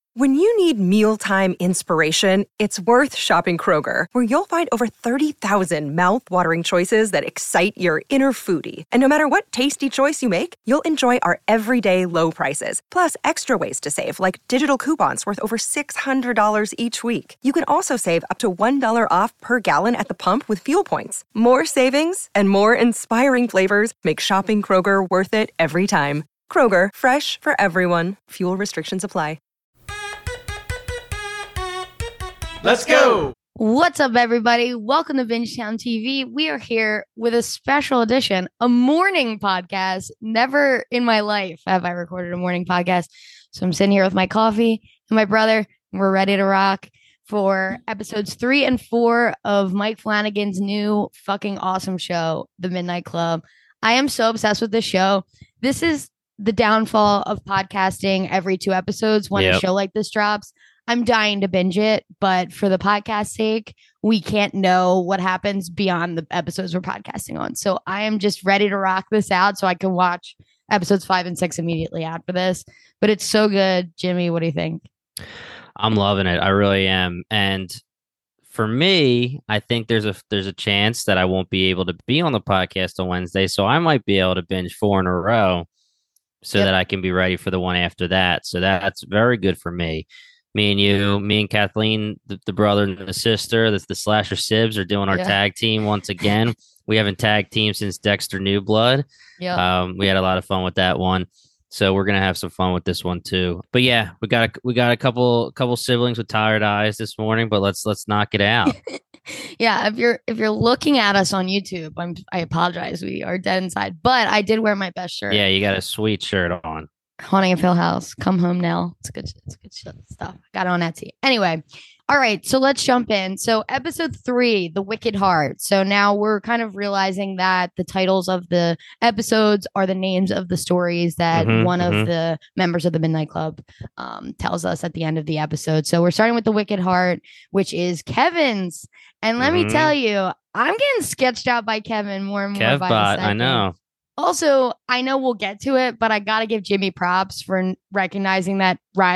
When you need mealtime inspiration, it's worth shopping Kroger, where you'll find over 30,000 mouth-watering choices that excite your inner foodie. And no matter what tasty choice you make, you'll enjoy our everyday low prices, plus extra ways to save, like digital coupons worth over $600 each week. You can also save up to $1 off per gallon at the pump with fuel points. More savings and more inspiring flavors make shopping Kroger worth it every time. Kroger, fresh for everyone. Fuel restrictions apply. Let's go! What's up, everybody? Welcome to Bingetown TV. We are here with a special edition, a morning podcast. Never in my life have I recorded a morning podcast. So I'm sitting here with my coffee and my brother, and we're ready to rock for episodes 3 and 4 of Mike Flanagan's new fucking awesome show, The Midnight Club. I am so obsessed with this show. This is the downfall of podcasting every 2 episodes when a show like this drops. I'm dying to binge it, but for the podcast's sake, we can't know what happens beyond the episodes we're podcasting on. So I am just ready to rock this out so I can watch episodes 5 and 6 immediately after this. But it's so good. Jimmy, what do you think? I'm loving it. I really am. And for me, I think there's a chance that I won't be able to be on the podcast on Wednesday. So I might be able to binge 4 in a row so that I can be ready for the one after that. So that's very good for me. Me and you, me and Kathleen, the brother and the sister, the Slasher Sibs are doing our tag team once again. We haven't tag team since Dexter New Blood. Yeah. We had a lot of fun with that one. So we're gonna have some fun with this one too. But yeah, we got a couple siblings with tired eyes this morning, but let's knock it out. Yeah, if you're looking at us on YouTube, I apologize. We are dead inside, but I did wear my best shirt. Yeah, you got a sweet shirt on. Haunting of Hill House. Come home now. It's good stuff. Got it on Etsy. Anyway, all right. So let's jump in. So episode 3, The Wicked Heart. So now we're kind of realizing that the titles of the episodes are the names of the stories that one of the members of the Midnight Club tells us at the end of the episode. So we're starting with The Wicked Heart, which is Kevin's. And let me tell you, I'm getting sketched out by Kevin more and more. Kevbot, I know. Also, I know we'll get to it, but I got to give Jimmy props for recognizing that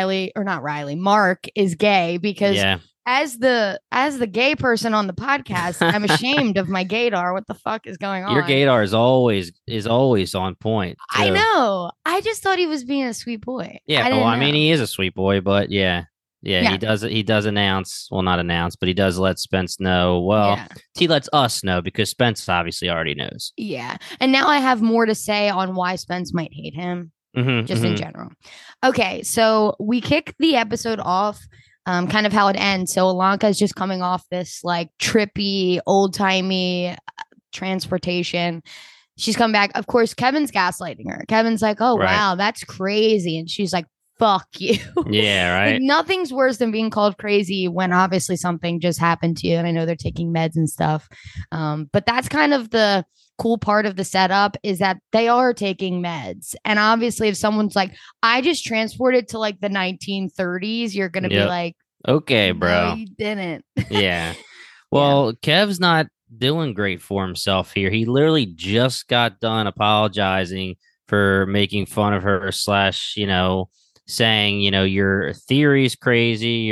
Mark is gay, because as the gay person on the podcast, I'm ashamed of my gaydar. What the fuck is going on? Your gaydar is always on point, too. I know. I just thought he was being a sweet boy. Yeah, I mean, he is a sweet boy, but yeah. He does announce, well, not announce, but he does let Spence know. Well, he lets us know because Spence obviously already knows. Yeah. And now I have more to say on why Spence might hate him, in general. Okay. So we kick the episode off, kind of how it ends. So Ilanka is just coming off this like trippy, old timey transportation. She's come back. Of course, Kevin's gaslighting her. Kevin's like, oh, wow, that's crazy. And she's like, fuck you. Yeah, right. Like, nothing's worse than being called crazy when obviously something just happened to you. And I know they're taking meds and stuff. But that's kind of the cool part of the setup, is that they are taking meds. And obviously, if someone's like, I just transported to like the 1930s, you're going to be like, okay, bro. No, you didn't. Yeah. Well, Kev's not doing great for himself here. He literally just got done apologizing for making fun of her / saying, your theory's crazy.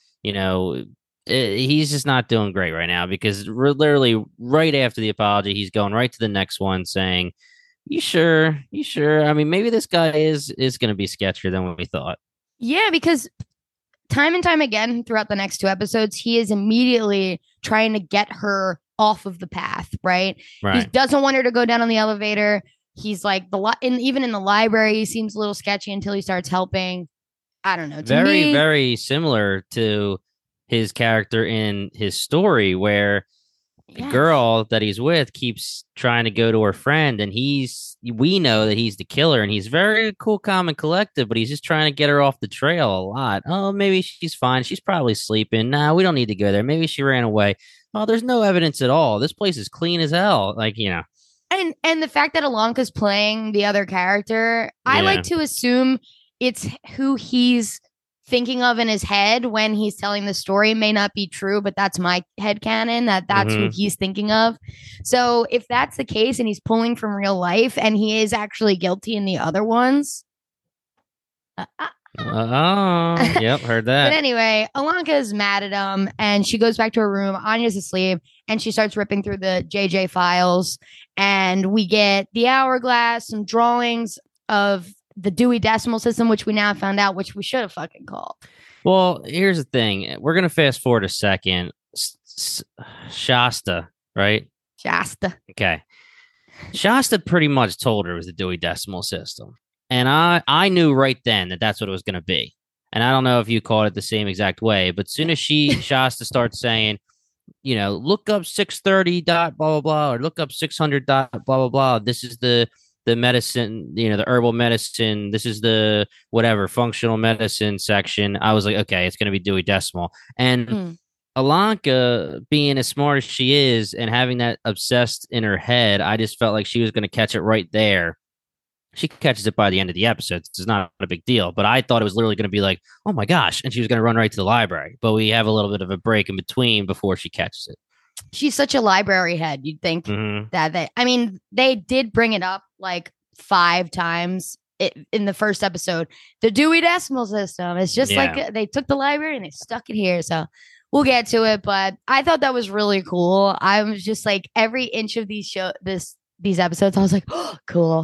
He's just not doing great right now, because literally right after the apology, he's going right to the next one saying, you sure? I mean, maybe this guy is going to be sketchier than what we thought. Yeah, because time and time again throughout the next 2 episodes, he is immediately trying to get her off of the path, right? He doesn't want her to go down on the elevator. He's like even in the library, he seems a little sketchy until he starts helping. I don't know. Very similar to his character in his story, where the girl that he's with keeps trying to go to her friend, and we know that he's the killer, and he's very cool, calm, and collected, but he's just trying to get her off the trail a lot. Oh, maybe she's fine. She's probably sleeping. Nah, we don't need to go there. Maybe she ran away. Oh, there's no evidence at all. This place is clean as hell. And the fact that Ilanka's playing the other character, I like to assume it's who he's thinking of in his head when he's telling the story. It may not be true, but that's my headcanon, that's who he's thinking of. So if that's the case and he's pulling from real life and he is actually guilty in the other ones, Yep, heard But that. anyway, Alanka is mad at him and she goes back to her room. Anya's asleep and she starts ripping through the JJ files. And we get the hourglass, some drawings of the Dewey Decimal System, which we now found out, which we should have fucking called. Well, here's the thing. We're gonna fast forward a second. Shasta, right? Shasta. Okay. Shasta pretty much told her it was the Dewey Decimal System. And I knew right then that that's what it was going to be. And I don't know if you called it the same exact way, but soon as Shasta starts saying, look up 630 dot blah, blah, blah, or look up 600 dot blah, blah, blah. This is the medicine, the herbal medicine. This is the whatever functional medicine section. I was like, okay, it's going to be Dewey Decimal. And Alanka, being as smart as she is and having that obsessed in her head, I just felt like she was going to catch it right there. She catches it by the end of the episode. It's not a big deal, but I thought it was literally going to be like, oh my gosh. And she was going to run right to the library. But we have a little bit of a break in between before she catches it. She's such a library head. You'd think that they did bring it up like 5 times in the first episode. The Dewey Decimal System. It's just like they took the library and they stuck it here. So we'll get to it. But I thought that was really cool. I was just like every inch of these episodes, I was like, oh, cool.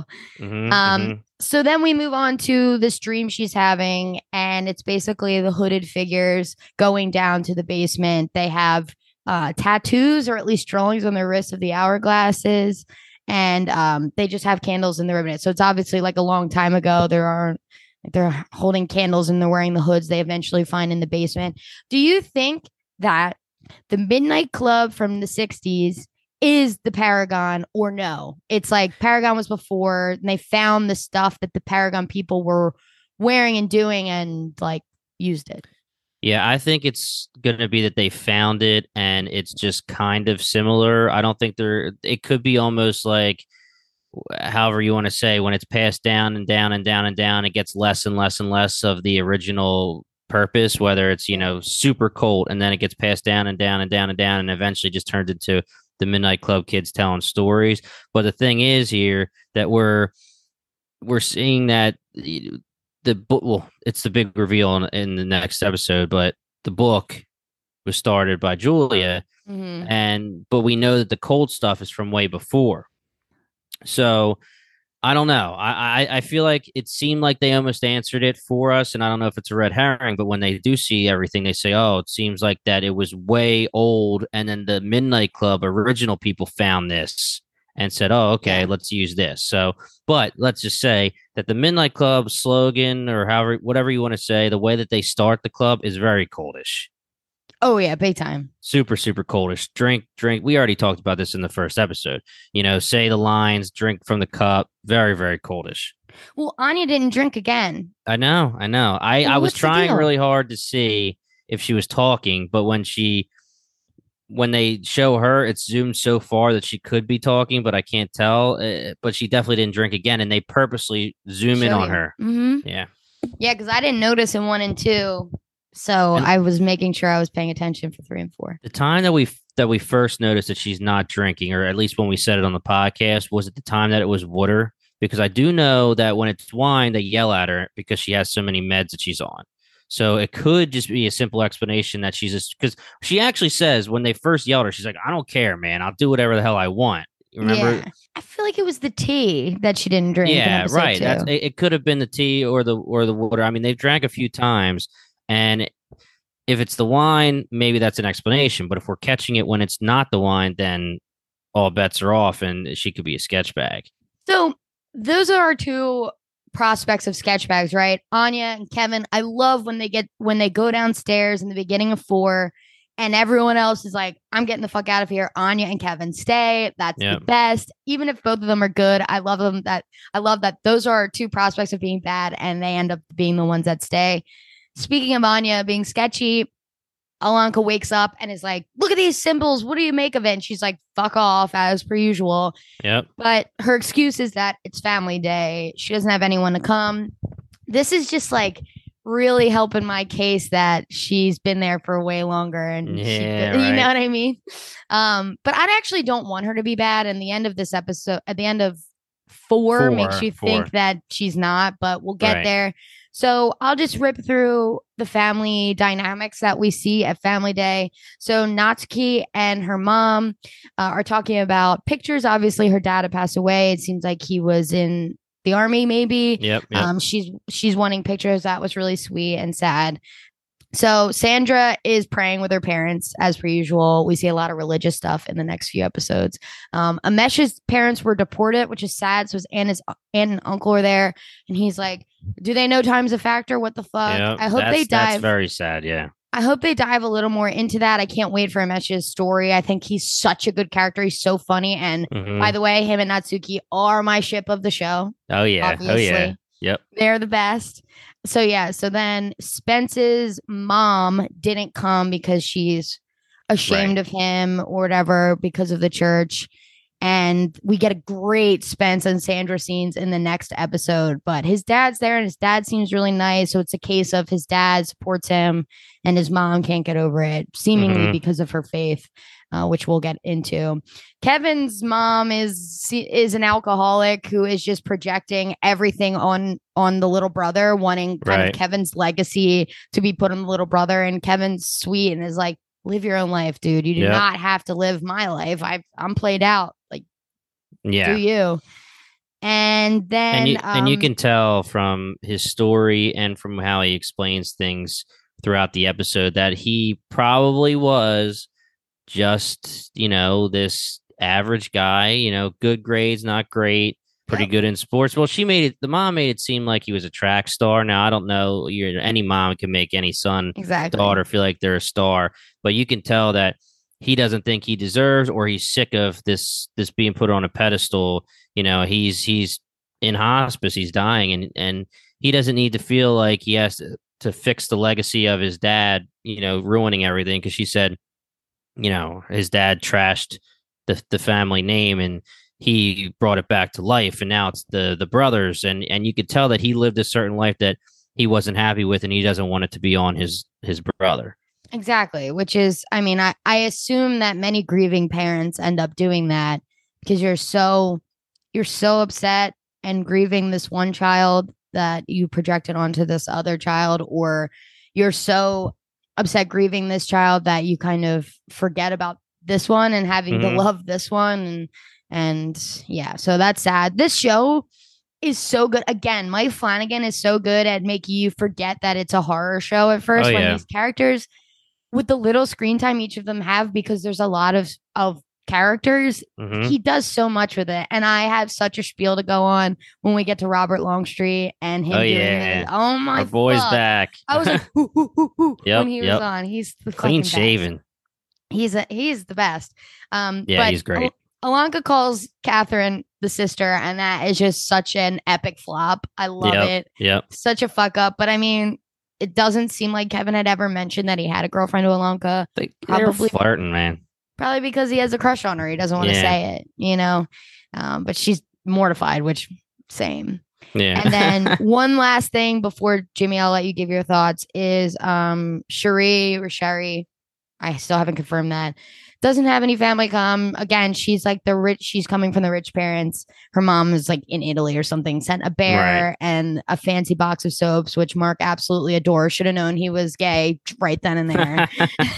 So then we move on to this dream she's having, and it's basically the hooded figures going down to the basement. They have tattoos or at least drawings on their wrists of the hourglasses, and they just have candles in the ribbon. So it's obviously like a long time ago. They're holding candles and they're wearing the hoods they eventually find in the basement. Do you think that the Midnight Club from the 60s is the Paragon, or no? It's like Paragon was before and they found the stuff that the Paragon people were wearing and doing and like used it. Yeah, I think it's going to be that they found it and it's just kind of similar. I don't think it could be almost like, however you want to say, when it's passed down and down and down and down, it gets less and less and less of the original purpose, whether it's, super cult and then it gets passed down and down and down and down and eventually just turns into the Midnight Club kids telling stories. But the thing is here that we're seeing that the book, well, it's the big reveal in the next episode, but the book was started by Julia, but we know that the cold stuff is from way before. So I don't know. I feel like it seemed like they almost answered it for us, and I don't know if it's a red herring, but when they do see everything, they say, oh, it seems like that it was way old, and then the Midnight Club original people found this and said, oh, okay, let's use this. So, but let's just say that the Midnight Club slogan, or whatever you want to say, the way that they start the club is very coldish. Oh, yeah, big time. Super, super coldish. Drink. We already talked about this in the first episode. Say the lines, drink from the cup. Very, very coldish. Well, Anya didn't drink again. I know. I was trying really hard to see if she was talking, but when they show her, it's zoomed so far that she could be talking, but I can't tell. But she definitely didn't drink again, and they purposely zoom in on her. Mm-hmm. Yeah. Yeah, because I didn't notice in 1 and 2. So I was making sure I was paying attention for 3 and 4. The time that we first noticed that she's not drinking, or at least when we said it on the podcast, was at the time that it was water. Because I do know that when it's wine, they yell at her because she has so many meds that she's on. So it could just be a simple explanation that she's just, because she actually says when they first yelled her, she's like, I don't care, man. I'll do whatever the hell I want. Remember? Yeah. I feel like it was the tea that she didn't drink. Yeah, right. It could have been the tea or the water. I mean, they've drank a few times. And if it's the wine, maybe that's an explanation. But if we're catching it when it's not the wine, then all bets are off and she could be a sketch bag. So those are our 2 prospects of sketch bags, right? Anya and Kevin. I love when they go downstairs in the beginning of 4 and everyone else is like, I'm getting the fuck out of here. Anya and Kevin stay. That's the best. Even if both of them are good, I love them. I love that those are our 2 prospects of being bad and they end up being the ones that stay. Speaking of Anya being sketchy, Alanka wakes up and is like, look at these symbols. What do you make of it? And she's like, fuck off, as per usual. Yep. But her excuse is that it's family day. She doesn't have anyone to come. This is just like really helping my case that she's been there for way longer. And you know what I mean? But I actually don't want her to be bad. And the end of this episode, at the end of 4 makes you think that she's not, but we'll get there. So I'll just rip through the family dynamics that we see at Family Day. So Natsuki and her mom are talking about pictures. Obviously, her dad had passed away. It seems like he was in the army, maybe. Yep. She's wanting pictures. That was really sweet and sad. So Sandra is praying with her parents as per usual. We see a lot of religious stuff in the next few episodes. Amesh's parents were deported, which is sad. So his aunt and uncle are there, and he's like, "Do they know time's a factor? What the fuck?" Yep. I hope they dive. That's very sad. Yeah. I hope they dive a little more into that. I can't wait for Amesh's story. I think he's such a good character. He's so funny. And by the way, him and Natsuki are my ship of the show. Oh yeah. Obviously. Oh yeah. Yep. They're the best. So yeah, so then Spence's mom didn't come because she's ashamed of him or whatever because of the church. And we get a great Spence and Sandra scenes in the next episode. But his dad's there and his dad seems really nice. So it's a case of his dad supports him and his mom can't get over it, seemingly because of her faith, which we'll get into. Kevin's mom is an alcoholic who is just projecting everything on the little brother, wanting kind of Kevin's legacy to be put on the little brother. And Kevin's sweet and is like, live your own life, dude. You do not have to live my life. I'm played out. Like, do you? And then and you can tell from his story and from how he explains things throughout the episode that he probably was just, this average guy, good grades, not great, pretty good in sports. Well, the mom made it seem like he was a track star. Now, I don't know, any mom can make any son, daughter feel like they're a star, but you can tell that he doesn't think he deserves, or he's sick of this being put on a pedestal. He's in hospice, he's dying, and he doesn't need to feel like he has to fix the legacy of his dad, ruining everything. Because she said, his dad trashed the family name and he brought it back to life, and now it's the brothers, and you could tell that he lived a certain life that he wasn't happy with, and he doesn't want it to be on his brother. Exactly, which is, I assume that many grieving parents end up doing that because you're so upset and grieving this one child that you projected onto this other child, or you're so upset grieving this child that you kind of forget about this one and having to love this one. And yeah, so that's sad. This show is so good. Again, Mike Flanagan is so good at making you forget that it's a horror show at first these characters, with the little screen time each of them have, because there's a lot of characters, he does so much with it. And I have such a spiel to go on when we get to Robert Longstreet and him doing it. Oh my, our boy's back. I was like, when he was on. He's the clean shaven. He's the best. But he's great. Alanka calls Catherine the sister, and that is just such an epic flop. I love it. Yep. Such a fuck up. But it doesn't seem like Kevin had ever mentioned that he had a girlfriend to Alanka. They're flirting, man. Probably because he has a crush on her. He doesn't want to say it, but she's mortified, which same. Yeah. And then one last thing before Jimmy, I'll let you give your thoughts, is Sherry or Sherry. I still haven't confirmed that. Doesn't have any family come. Again, she's like she's coming from the rich parents. Her mom is like in Italy or something, sent a bear and a fancy box of soaps, which Mark absolutely adores. Should have known he was gay right then and there.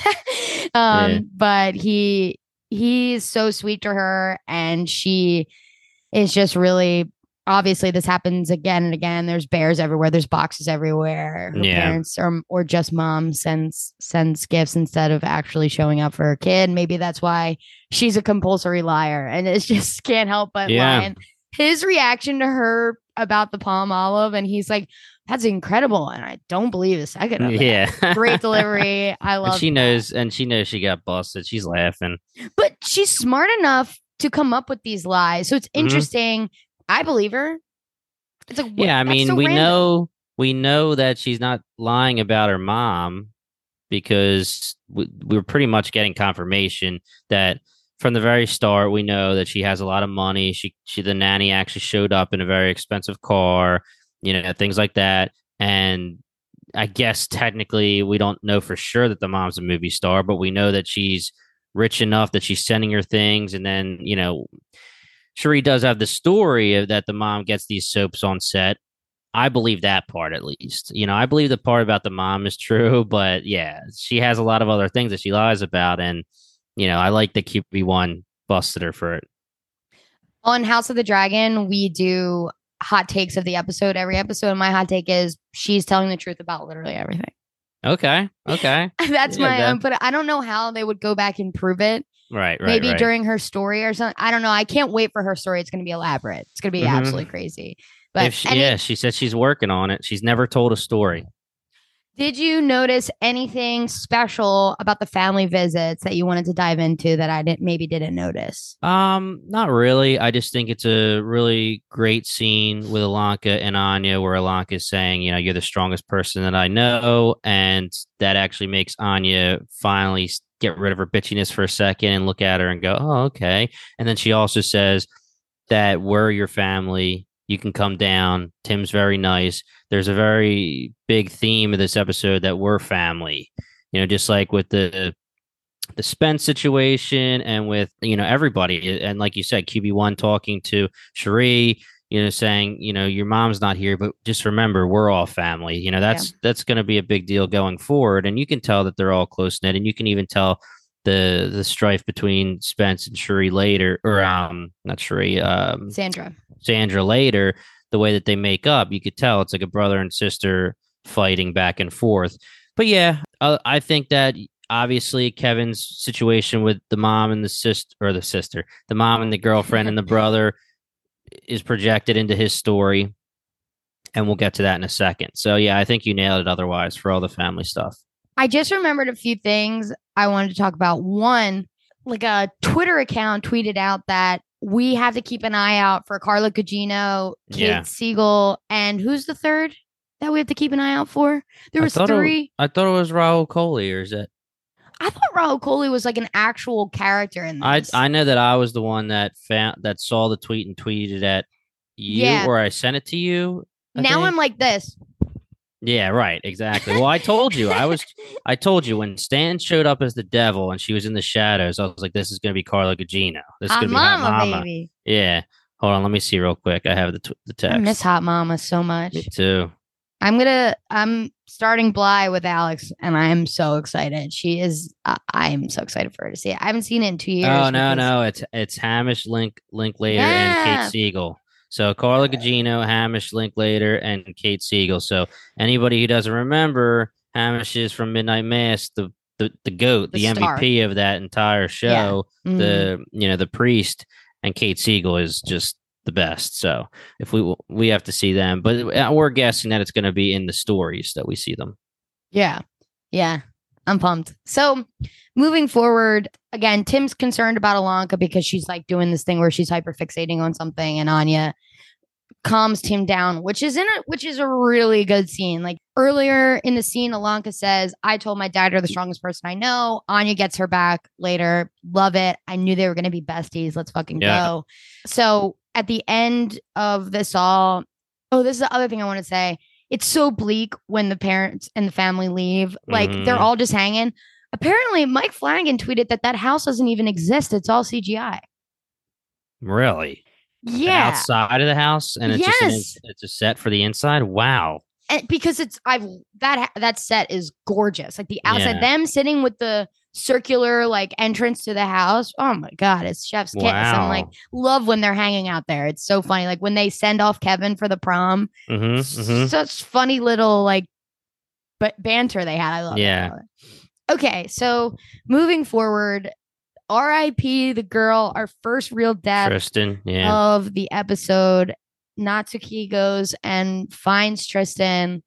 But he's so sweet to her, and she is just really, obviously this happens again and again. There's bears everywhere. There's boxes everywhere. Her parents or just mom sends gifts instead of actually showing up for her kid. Maybe that's why she's a compulsory liar, and it just can't help but lie. And his reaction to her about the palm olive, and he's like, that's incredible, and I don't believe a second of it. Yeah. Great delivery. I love and she knows she got busted. She's laughing. But she's smart enough to come up with these lies. So it's interesting. I believe her. It's like, we know that she's not lying about her mom, because we're pretty much getting confirmation that from the very start, we know that she has a lot of money. The nanny actually showed up in a very expensive car, things like that. And I guess technically we don't know for sure that the mom's a movie star, but we know that she's rich enough that she's sending her things. And then, Cherie does have the story of that the mom gets these soaps on set. I believe that part at least. I believe the part about the mom is true, but yeah, she has a lot of other things that she lies about, and I like that QB1 busted her for it. On House of the Dragon, we do hot takes of the episode every episode. And my hot take is she's telling the truth about literally everything. Okay. That's my input. I don't know how they would go back and prove it. Right. Maybe during her story or something. I don't know. I can't wait for her story. It's going to be elaborate. It's going to be absolutely crazy. But she said she's working on it. She's never told a story. Did you notice anything special about the family visits that you wanted to dive into that I didn't notice? Not really. I just think it's a really great scene with Ilanka and Anya where Ilanka is saying, you're the strongest person that I know. And that actually makes Anya finally get rid of her bitchiness for a second and look at her and go, oh, okay. And then she also says that we're your family. You can come down. Tim's very nice. There's a very big theme of this episode that we're family, just like with the Spence situation and with, everybody. And like you said, QB1 talking to Cherie, saying, your mom's not here, but just remember, we're all family. That's going to be a big deal going forward. And you can tell that they're all close knit, and you can even tell the strife between Spence and Cherie later, or not Cherie, Sandra later, the way that they make up, you could tell it's like a brother and sister fighting back and forth. But yeah, I think that obviously Kevin's situation with the mom and the mom and the girlfriend and the brother is projected into his story. And we'll get to that in a second. So yeah, I think you nailed it otherwise for all the family stuff. I just remembered a few things I wanted to talk about. One, like a Twitter account tweeted out that we have to keep an eye out for Carla Gugino, Kate Siegel, and who's the third that we have to keep an eye out for? There was three. I thought it was Rahul Kohli, or is it? I thought Rahul Kohli was like an actual character in this. I know that I was the one that saw the tweet and tweeted at you, or I sent it to you. Now I'm like this. Yeah, right. Exactly. Well, I told you. I told you when Stan showed up as the devil and she was in the shadows, I was like, this is going to be Carla Gugino. This is going to be Hot Mama. Baby. Yeah. Hold on. Let me see real quick. I have the text. I miss Hot Mama so much. Me too. I'm starting Bly with Alex, and I am so excited. She is. I am so excited for her to see it. I haven't seen it in 2 years. Oh no! It's Hamish Linklater and Kate Siegel. So Carla Gugino, Hamish Linklater, and Kate Siegel. So anybody who doesn't remember, Hamish is from Midnight Mass, the GOAT, the MVP of that entire show, the priest, and Kate Siegel is just the best. So if we have to see them, but we're guessing that it's going to be in the stories that we see them. Yeah. I'm pumped. So moving forward, again, Tim's concerned about Ilanka because she's like doing this thing where she's hyperfixating on something, and Anya calms Tim down, which is a really good scene. Like earlier in the scene, Ilanka says, I told my dad you're the strongest person I know. Anya gets her back later. Love it. I knew they were going to be besties. Let's fucking go. So at the end of this all, this is the other thing I want to say. It's so bleak when the parents and the family leave. Like they're all just hanging. Apparently, Mike Flanagan tweeted that house doesn't even exist. It's all CGI. Really? Yeah. Outside of the house, and it's it's a set for the inside. Wow. And because that set is gorgeous. Like the outside, them sitting with the circular like entrance to the house. Oh my god, it's chef's kiss. I'm like, love when they're hanging out there. It's so funny. Like when they send off Kevin for the prom. Such funny little like banter they had. I love it. Okay, so moving forward, R.I.P. the girl, our first real death Tristan, of the episode. Natsuki goes and finds Tristan.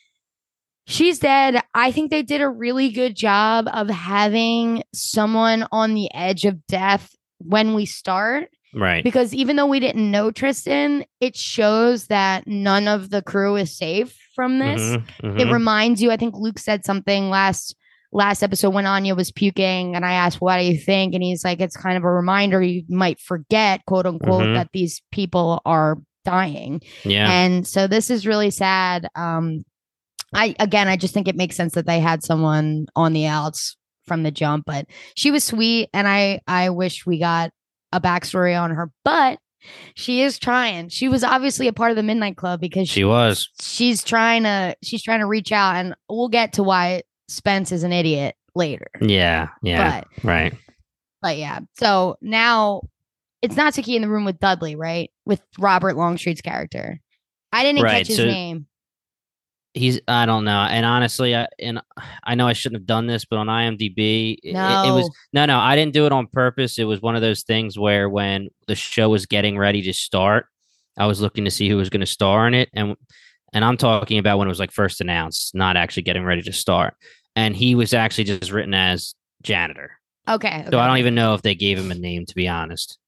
She's dead. I think they did a really good job of having someone on the edge of death when we start. Right. Because even though we didn't know Tristan, it shows that none of the crew is safe from this. It reminds you, I think Luke said something last episode when Anya was puking, and I asked, what do you think? And he's like, it's kind of a reminder you might forget, quote unquote, that these people are dying. Yeah. And so this is really sad. I just think it makes sense that they had someone on the outs from the jump, but she was sweet, and I wish we got a backstory on her. But She is trying. She was obviously a part of the Midnight Club because She was. she's trying to reach out, and we'll get to why Spence is an idiot later. Yeah. Yeah. Right. But yeah. So now it's Natsuki in the room with Dudley, right? With Robert Longstreet's character. I didn't catch his name. I don't know. And honestly, I know I shouldn't have done this, but on IMDb, it was no, I didn't do it on purpose. It was one of those things where when the show was getting ready to start, I was looking to see who was going to star in it. And I'm talking about when it was like first announced, not actually getting ready to start. And he was actually just written as janitor. Okay. So I don't even know if they gave him a name, to be honest.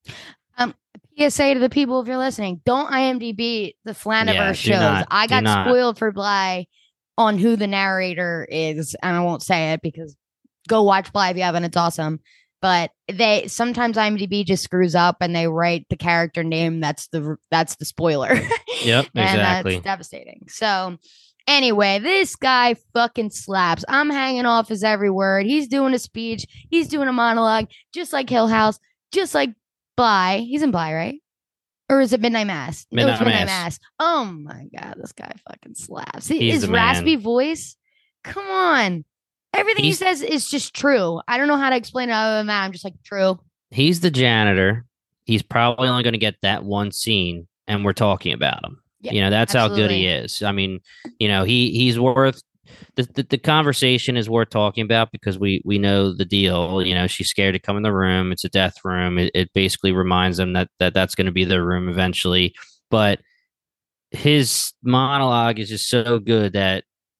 PSA to the people if you're listening, don't IMDb the Flaniverse shows. I got spoiled for Bly on who the narrator is, and I won't say it because go watch Bly if you haven't. It's awesome. But they sometimes IMDb just screws up and they write the character name. That's the spoiler. Yep, and exactly. that's devastating. So anyway, this guy fucking slaps. I'm hanging off his every word. He's doing a speech. He's doing a monologue, just like Hill House, just like Bly. He's in Bly, right? Or is it Midnight Mass? Midnight Mass. Oh my God, this guy fucking slaps. He's His raspy voice. Come on. Everything he says is just true. I don't know how to explain it other than that. I'm just like, true. He's the janitor. He's probably only going to get that one scene, and we're talking about him. Yeah, that's absolutely how good he is. I mean, he's worth the conversation is worth talking about because we know the deal. She's scared to come in the room. It's a death room. It basically reminds them that's going to be their room eventually. But his monologue is just so good that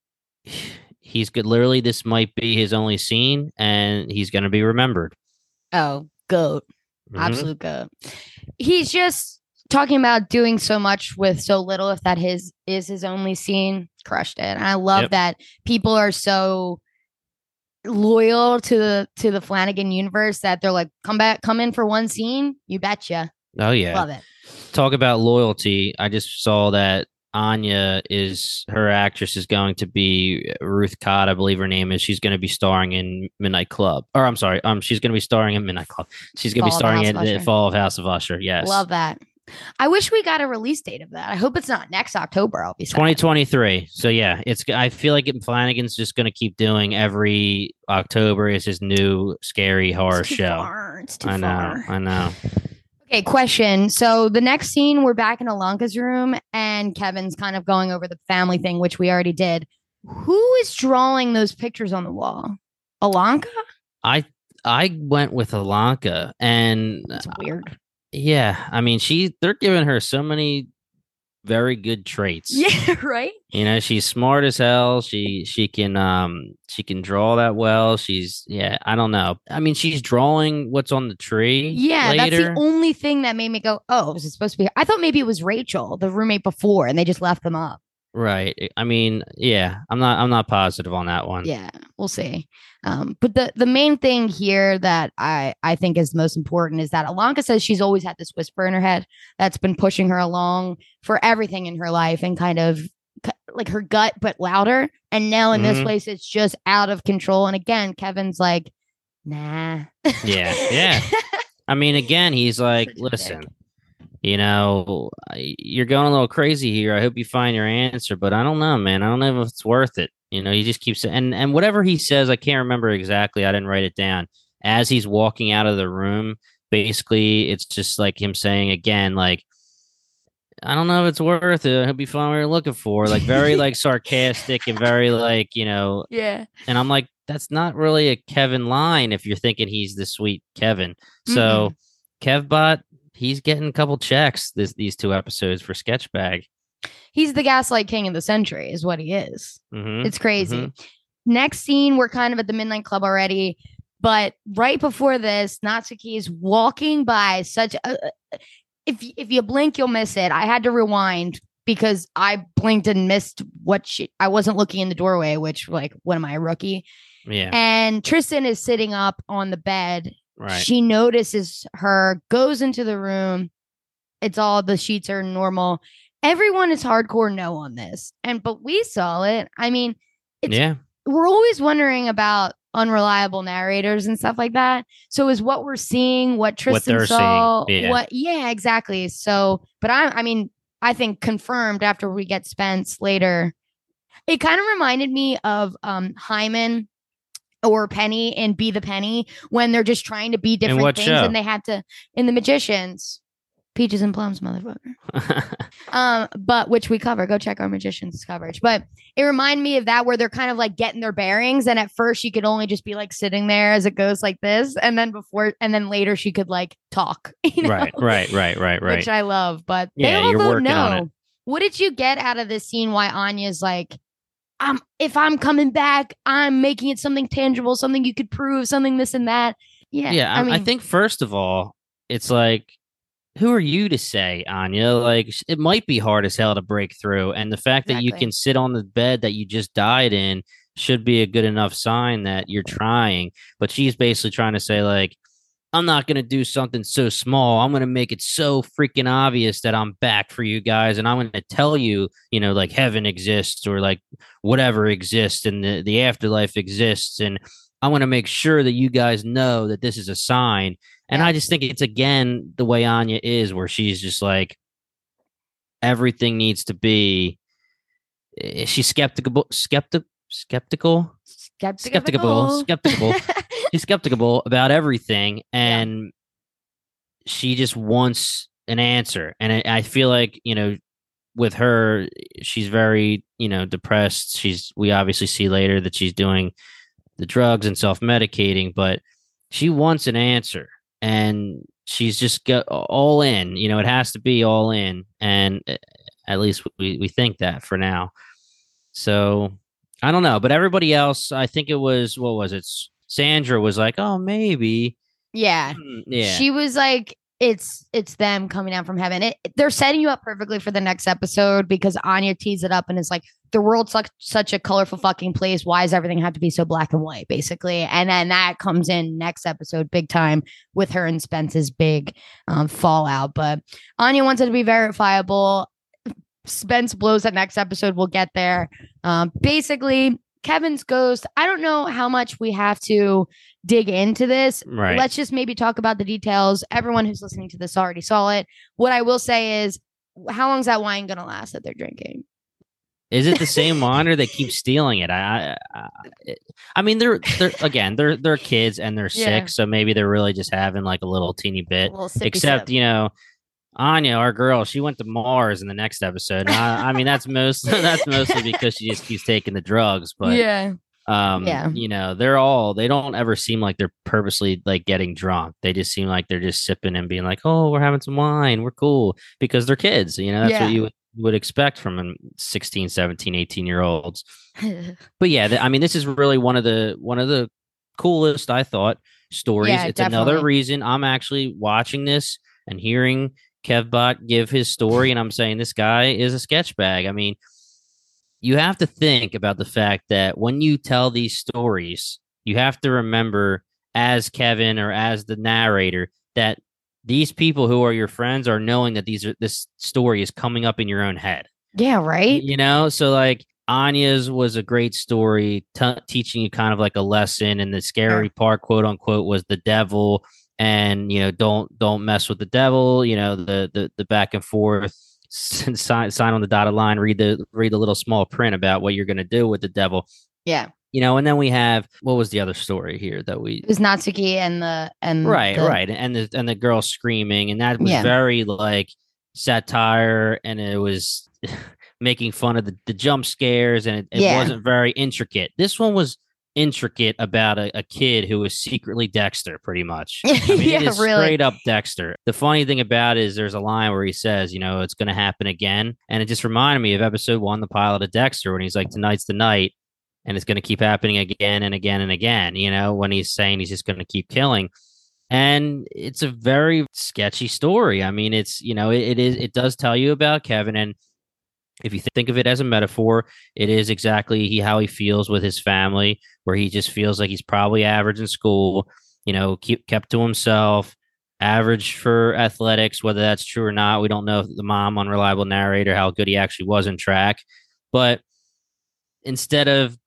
he's good. Literally, this might be his only scene, and he's going to be remembered. Oh, goat. Mm-hmm. Absolute goat. He's just talking about doing so much with so little. If that is his only scene, crushed it. And I love that people are so loyal to the Flanagan universe that they're like, come in for one scene. You betcha. Oh yeah. Love it. Talk about loyalty. I just saw that Anya her actress is going to be Ruth Codd, I believe her name is. She's going to be starring in Midnight Club. Or I'm sorry. She's going to be starring in Midnight Club. She's going to be starring in the Fall of House of Usher. Yes. Love that. I wish we got a release date of that. I hope it's not next October. I'll be sad. 2023. So yeah, I feel like Flanagan's just going to keep doing every October is his new scary horror show. It's too far. I know. Okay, question. So the next scene, we're back in Alanka's room and Kevin's kind of going over the family thing, which we already did. Who is drawing those pictures on the wall? Alanka? I went with Alanka, and it's weird. Yeah, I mean, they're giving her so many very good traits. Yeah, right. She's smart as hell. She can draw that well. I don't know. I mean, she's drawing what's on the tree. Yeah, later. That's the only thing that made me go, oh, was it supposed to be? I thought maybe it was Rachel, the roommate before, and they just left them up. Right. I mean, yeah, I'm not positive on that one. Yeah, we'll see. But the main thing here that I think is most important is that Alanka says she's always had this whisper in her head that's been pushing her along for everything in her life and kind of like her gut, but louder. And now in this place, it's just out of control. And again, Kevin's like, nah. Yeah. I mean, again, he's like, listen. You're going a little crazy here. I hope you find your answer, but I don't know, man. I don't know if it's worth it. He just keeps and whatever he says, I can't remember exactly. I didn't write it down. As he's walking out of the room, basically, it's just like him saying again, like, I don't know if it's worth it. I hope you find what you're looking for. Like very like sarcastic and very like, Yeah. And I'm like, that's not really a Kevin line if you're thinking he's the sweet Kevin. So Kevbot, he's getting a couple checks these 2 episodes for Sketchbag. He's the gaslight king of the century is what he is. Mm-hmm. It's crazy. Next scene, we're kind of at the Midnight Club already. But right before this, Natsuki is walking by such a... If you blink, you'll miss it. I had to rewind because I blinked and missed I wasn't looking in the doorway, which like, what am I, a rookie? Yeah. And Tristan is sitting up on the bed. Right. She notices her, goes into the room. It's all the sheets are normal. Everyone is hardcore no on this. But we saw it. I mean, we're always wondering about unreliable narrators and stuff like that. So is what we're seeing, what Tristan they're saw, seeing. Yeah. yeah, exactly. So, but I mean, I think confirmed after we get Spence later, it kind of reminded me of Hyman or Penny and Be the Penny when they're just trying to be different things show? And they have to in The Magicians. Peaches and Plums, motherfucker. But which we cover. Go check our Magicians coverage. But it reminded me of that where they're kind of like getting their bearings. And at first she could only just be like sitting there as it goes like this. And then later she could like talk. You know? Right. Which I love. But yeah, they all you're don't working on it. know. What did you get out of this scene? Why Anya's like, if I'm coming back, I'm making it something tangible, something you could prove, something this and that. Yeah. Yeah. I mean, I think first of all, it's like, who are you to say, Anya? Like, it might be hard as hell to break through. And the fact that you can sit on the bed that you just died in should be a good enough sign that you're trying. But she's basically trying to say, like, I'm not going to do something so small. I'm going to make it so freaking obvious that I'm back for you guys. And I'm going to tell you, you know, like heaven exists or like whatever exists and the afterlife exists. And I'm going to make sure that you guys know that this is a sign. And I just think it's, again, the way Anya is, where she's just like, everything needs to be, she's skeptical. She's skeptical about everything. And she just wants an answer. And I feel like, you know, with her, she's very, you know, depressed. We obviously see later that she's doing the drugs and self-medicating, but she wants an answer. And she's just got all in, you know, it has to be all in. And at least we think that for now. So I don't know. But everybody else, I think it was, what was it? Sandra was like, oh, maybe. Yeah. She was like, it's them coming down from heaven. They're setting you up perfectly for the next episode because Anya tees it up and is like, the world's like such a colorful fucking place. Why does everything have to be so black and white, basically? And then that comes in next episode, big time, with her and Spence's big fallout. But Anya wants it to be verifiable. Spence blows that next episode. We'll get there. Basically, Kevin's ghost. I don't know how much we have to dig into this. Right. Let's just maybe talk about the details. Everyone who's listening to this already saw it. What I will say is, how long is that wine going to last that they're drinking? Is it the same wine or they keep stealing it? I mean, they're kids and they're sick, so maybe they're really just having like a little teeny bit. Except, you know, Anya, our girl, she went to Mars in the next episode. I mean, that's mostly because she just keeps taking the drugs. But you know, they don't ever seem like they're purposely like getting drunk. They just seem like they're just sipping and being like, oh, we're having some wine, we're cool, because they're kids. You know, that's what you would expect from 16, 17, 18-year-olds. But yeah, I mean, this is really one of the coolest, I thought, stories. Yeah, it's definitely. Another reason I'm actually watching this and hearing Kevbot give his story, and I'm saying this guy is a sketch bag. I mean, you have to think about the fact that when you tell these stories, you have to remember, as Kevin or as the narrator, that these people who are your friends are knowing that this story is coming up in your own head. Yeah, right. You know, so like Anya's was a great story, teaching you kind of like a lesson, and the scary part, quote unquote, was the devil. And, you know, don't mess with the devil, you know, the back and forth, sign on the dotted line, read the little small print about what you're going to do with the devil. Yeah. You know, and then we have, what was the other story here that it was Natsuki and right. And the girl screaming, and that was very like satire, and it was making fun of the jump scares, and it wasn't very intricate. This one was intricate about a kid who was secretly Dexter, pretty much. I mean, it is straight up Dexter. The funny thing about it is there's a line where he says, you know, it's going to happen again. And it just reminded me of episode 1, the pilot of Dexter, when he's like, tonight's the night, and it's going to keep happening again and again and again, you know, when he's saying he's just going to keep killing. And it's a very sketchy story. I mean, it's, you know, it does tell you about Kevin, and if you think of it as a metaphor, it is exactly how he feels with his family, where he just feels like he's probably average in school, you know, kept to himself, average for athletics, whether that's true or not. We don't know if the mom, unreliable narrator, how good he actually was in track. But instead of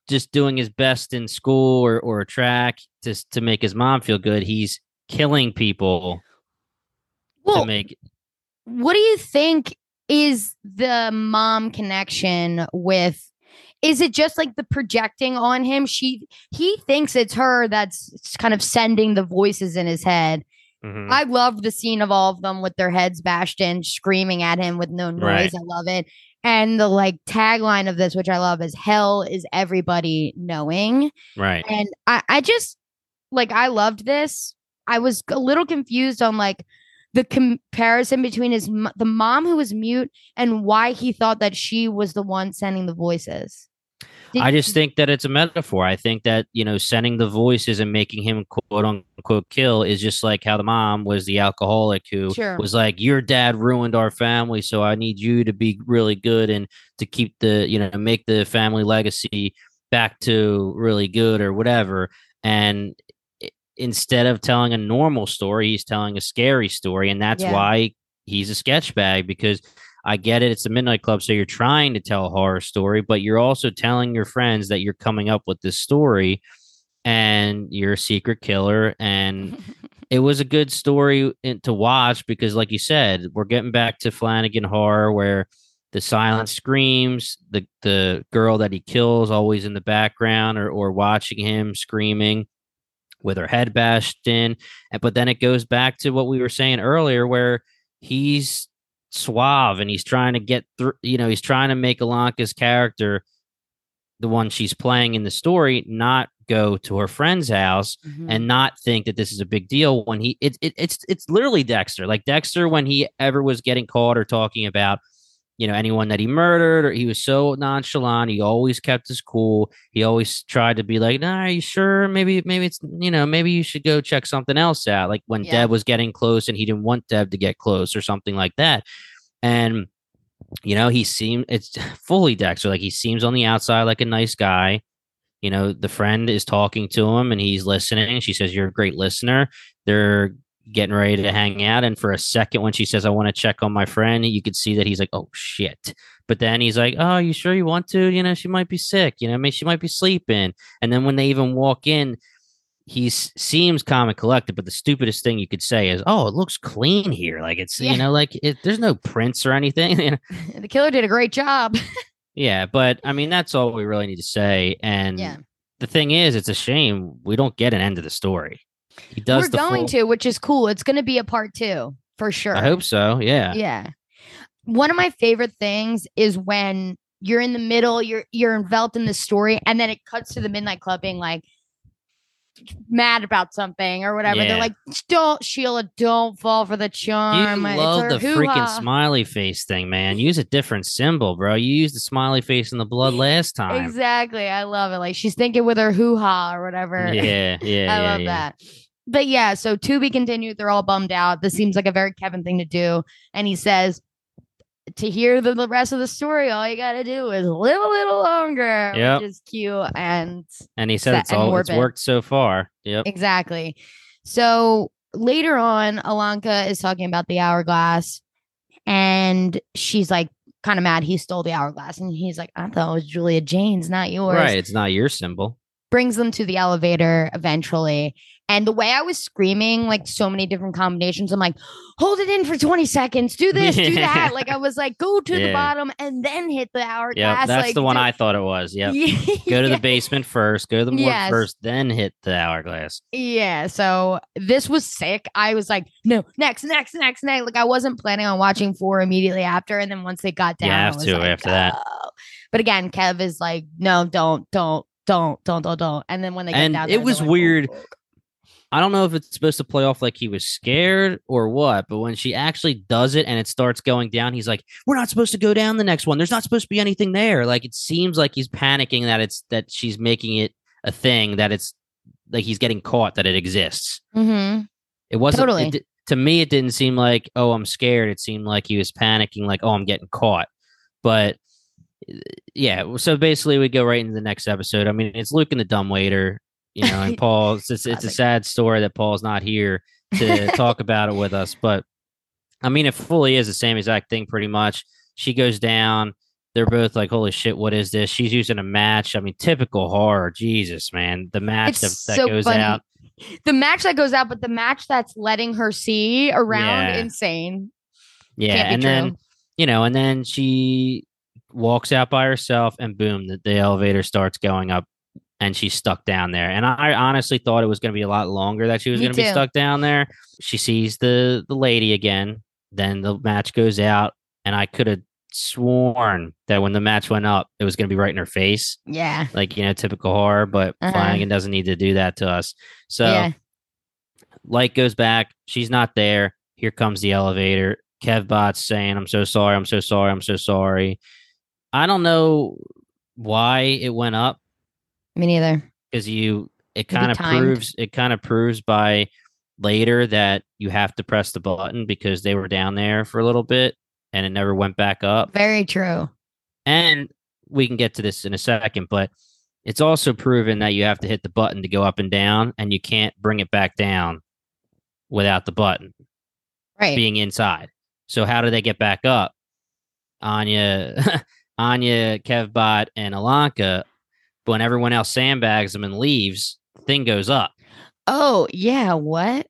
just doing his best in school or track to make his mom feel good. He's killing people to make. What do you think is the mom connection with? Is it just like the projecting on him? He thinks it's her that's kind of sending the voices in his head. Mm-hmm. I love the scene of all of them with their heads bashed in, screaming at him with no noise. Right. I love it. And the like tagline of this, which I love, is "Hell is everybody knowing." Right. And I just like, I loved this. I was a little confused on like the comparison between the mom who was mute and why he thought that she was the one sending the voices. I just think that it's a metaphor. I think that, sending the voices and making him quote unquote kill is just like how the mom was the alcoholic who was like, your dad ruined our family, so I need you to be really good and to keep make the family legacy back to really good or whatever. And instead of telling a normal story, he's telling a scary story. And that's why he's a sketch bag, because I get it. It's the Midnight Club. So you're trying to tell a horror story, but you're also telling your friends that you're coming up with this story and you're a secret killer. And it was a good story to watch because, like you said, we're getting back to Flanagan horror where the silent screams, the girl that he kills always in the background or watching him screaming with her head bashed in. But then it goes back to what we were saying earlier where he's suave and he's trying to get through, he's trying to make Ilonka's character, the one she's playing in the story, not go to her friend's house and not think that this is a big deal when it's literally Dexter. Like Dexter, when he ever was getting caught or talking about anyone that he murdered, or he was so nonchalant. He always kept his cool. He always tried to be like, nah, are you sure? Maybe it's, maybe you should go check something else out. Like when Deb was getting close and he didn't want Deb to get close or something like that. And, it's fully Dexter. Like he seems on the outside like a nice guy. The friend is talking to him and he's listening. She says, you're a great listener. They're getting ready to hang out, and for a second when she says I want to check on my friend, you could see that he's like, oh shit. But then he's like, oh, you sure you want to? She might be sick, maybe she might be sleeping. And then when they even walk in, he seems calm and collected, but the stupidest thing you could say is, oh, it looks clean here, like it's there's no prints or anything. The killer did a great job. Yeah, but I mean that's all we really need to say. And the thing is, it's a shame we don't get an end of the story. He does. We're going to, which is cool. It's going to be a part 2 for sure. I hope so. Yeah. Yeah. One of my favorite things is when you're in the middle, you're enveloped in the story, and then it cuts to the Midnight Club being like mad about something or whatever. They're like, don't, Sheila, don't fall for the charm. You love the freaking smiley face thing, man. Use a different symbol, bro. You used the smiley face in the blood last time. Exactly. I love it. Like she's thinking with her hoo-ha or whatever. Yeah. I love that. But yeah, so to be continued. They're all bummed out. This seems like a very Kevin thing to do. And he says, to hear the rest of the story, all you got to do is live a little longer, which is cute. And he said it's worked so far. Yep. Exactly. So later on, Ilonka is talking about the hourglass and she's like kind of mad he stole the hourglass. And he's like, I thought it was Julia Jane's, not yours. Right. It's not your symbol. Brings them to the elevator eventually. And the way I was screaming, like so many different combinations, I'm like, hold it in for 20 seconds, do this, do that. Like I was like, go to the bottom and then hit the hourglass. Yeah, that's the one I thought it was. Yep. Go to the basement first, go to the morgue first, then hit the hourglass. Yeah. So this was sick. I was like, no, next. Like I wasn't planning on watching 4 immediately after. And then once they got down, you have to after that. But again, Kev is like, no, don't. And then when they get down, it was weird. I don't know if it's supposed to play off like he was scared or what, but when she actually does it and it starts going down, he's like, we're not supposed to go down the next one. There's not supposed to be anything there. Like it seems like he's panicking that she's making it a thing, that it's like he's getting caught, that it exists. Mm-hmm. It wasn't totally. To me, it didn't seem like, oh, I'm scared. It seemed like he was panicking, like, oh, I'm getting caught. But yeah, so basically we go right into the next episode. I mean, it's Luke and the dumbwaiter. And Paul, it's a sad story that Paul's not here to talk about it with us. But I mean, it fully is the same exact thing, pretty much. She goes down. they're both like, holy shit, what is this? She's using a match. I mean, typical horror. Jesus, man. The match It's that so goes funny. out. The match that goes out, but the match that's letting her see around, Yeah. insane. Yeah. Can't be And true. then, and then she walks out by herself and boom, the elevator starts going up and she's stuck down there. And I honestly thought it was going to be a lot longer that she was Me going to be too. stuck down there. She sees the lady again. Then the match goes out and I could have sworn that when the match went up, it was going to be right in her face. Yeah. Like, typical horror, but Flanagan doesn't need to do that to us. So Yeah. light goes back. She's not there. Here comes the elevator. Kevbot's saying, I'm so sorry. I'm so sorry. I'm so sorry. I don't know why it went up. Me neither. Because it Maybe kind of timed. proves by later that you have to press the button because they were down there for a little bit and it never went back up. Very true. And we can get to this in a second, but it's also proven that you have to hit the button to go up and down, and you can't bring it back down without the button Right. being inside. So how do they get back up? Anya, Kevbot, and Alanka. But when everyone else sandbags them and leaves, the thing goes up. Oh yeah, what?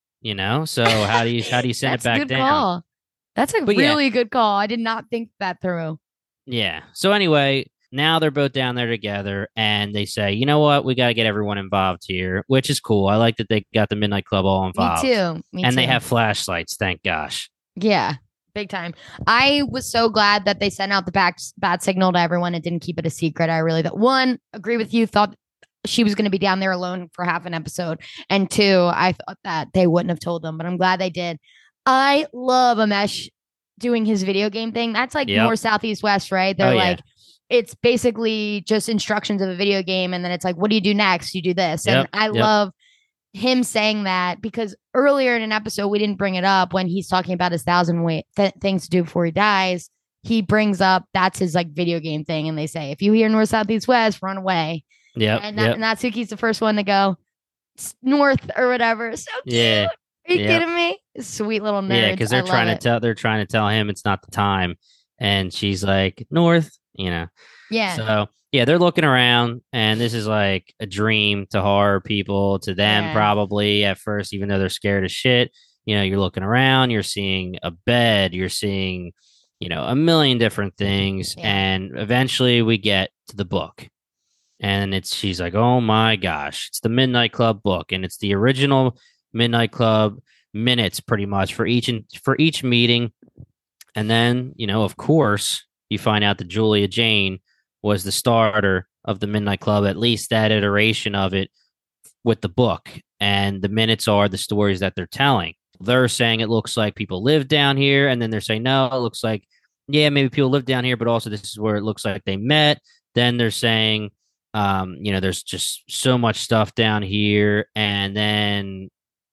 So how do you send it That's a back good down? call. That's a But yeah. really good call. I did not think that through. Yeah. So anyway, now they're both down there together, and they say, you know what, we got to get everyone involved here, which is cool. I like that they got the Midnight Club all involved. Me too. And they have flashlights. Thank gosh. Yeah, big time. I was so glad that they sent out the bat signal to everyone and didn't keep it a secret. I really agree with you. Thought she was going to be down there alone for half an episode, and two, I thought that they wouldn't have told them, but I'm glad they did. I love Amesh doing his video game thing. That's like more Southeast West, right? They're like, it's basically just instructions of a video game, and then it's like, what do you do next? You do this, and I love him saying that because earlier in an episode we didn't bring it up when he's talking about his 1,000 things to do before he dies. He brings up that's his like video game thing, and they say if you hear north, south, east, west, run away. And Natsuki's the first one to go north or whatever. So cute. Yeah. Are you kidding me? Sweet little nerd. Yeah, because they're trying to tell him it's not the time, and she's like north. Yeah. So yeah, they're looking around, and this is like a dream to horror people, to them probably at first, even though they're scared as shit. You're looking around, you're seeing a bed, you're seeing, a million different things, and eventually we get to the book, and she's like, oh my gosh, it's the Midnight Club book, and it's the original Midnight Club minutes pretty much for each meeting. And then, of course, you find out that Julia Jane was the starter of the Midnight Club, at least that iteration of it with the book. And the minutes are the stories that they're telling. They're saying it looks like people live down here. And then they're saying, no, it looks like, maybe people live down here, but also this is where it looks like they met. Then they're saying, there's just so much stuff down here. And then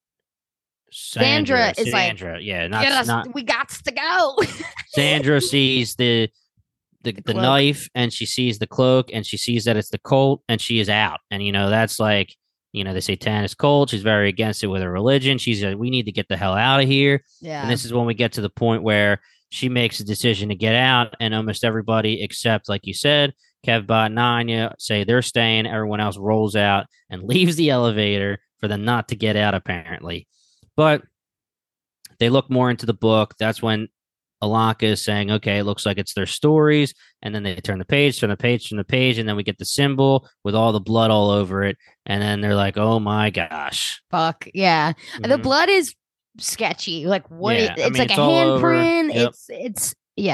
Sandra is like, we got to go. Sandra sees the knife, and she sees the cloak, and she sees that it's the Colt, and she is out. And that's like, they say Tannis Colt. She's very against it with her religion. She's like, we need to get the hell out of here. Yeah. And this is when we get to the point where she makes a decision to get out, and almost everybody except, like you said, Kevbot and Anya say they're staying. Everyone else rolls out and leaves the elevator for them not to get out, apparently. But they look more into the book. That's when Alanka is saying, okay, it looks like it's their stories. And then they turn the page, and then we get the symbol with all the blood all over it. And then they're like, oh my gosh. Fuck. Yeah. Mm-hmm. The blood is sketchy. Like, what? Yeah, it's like a handprint. It's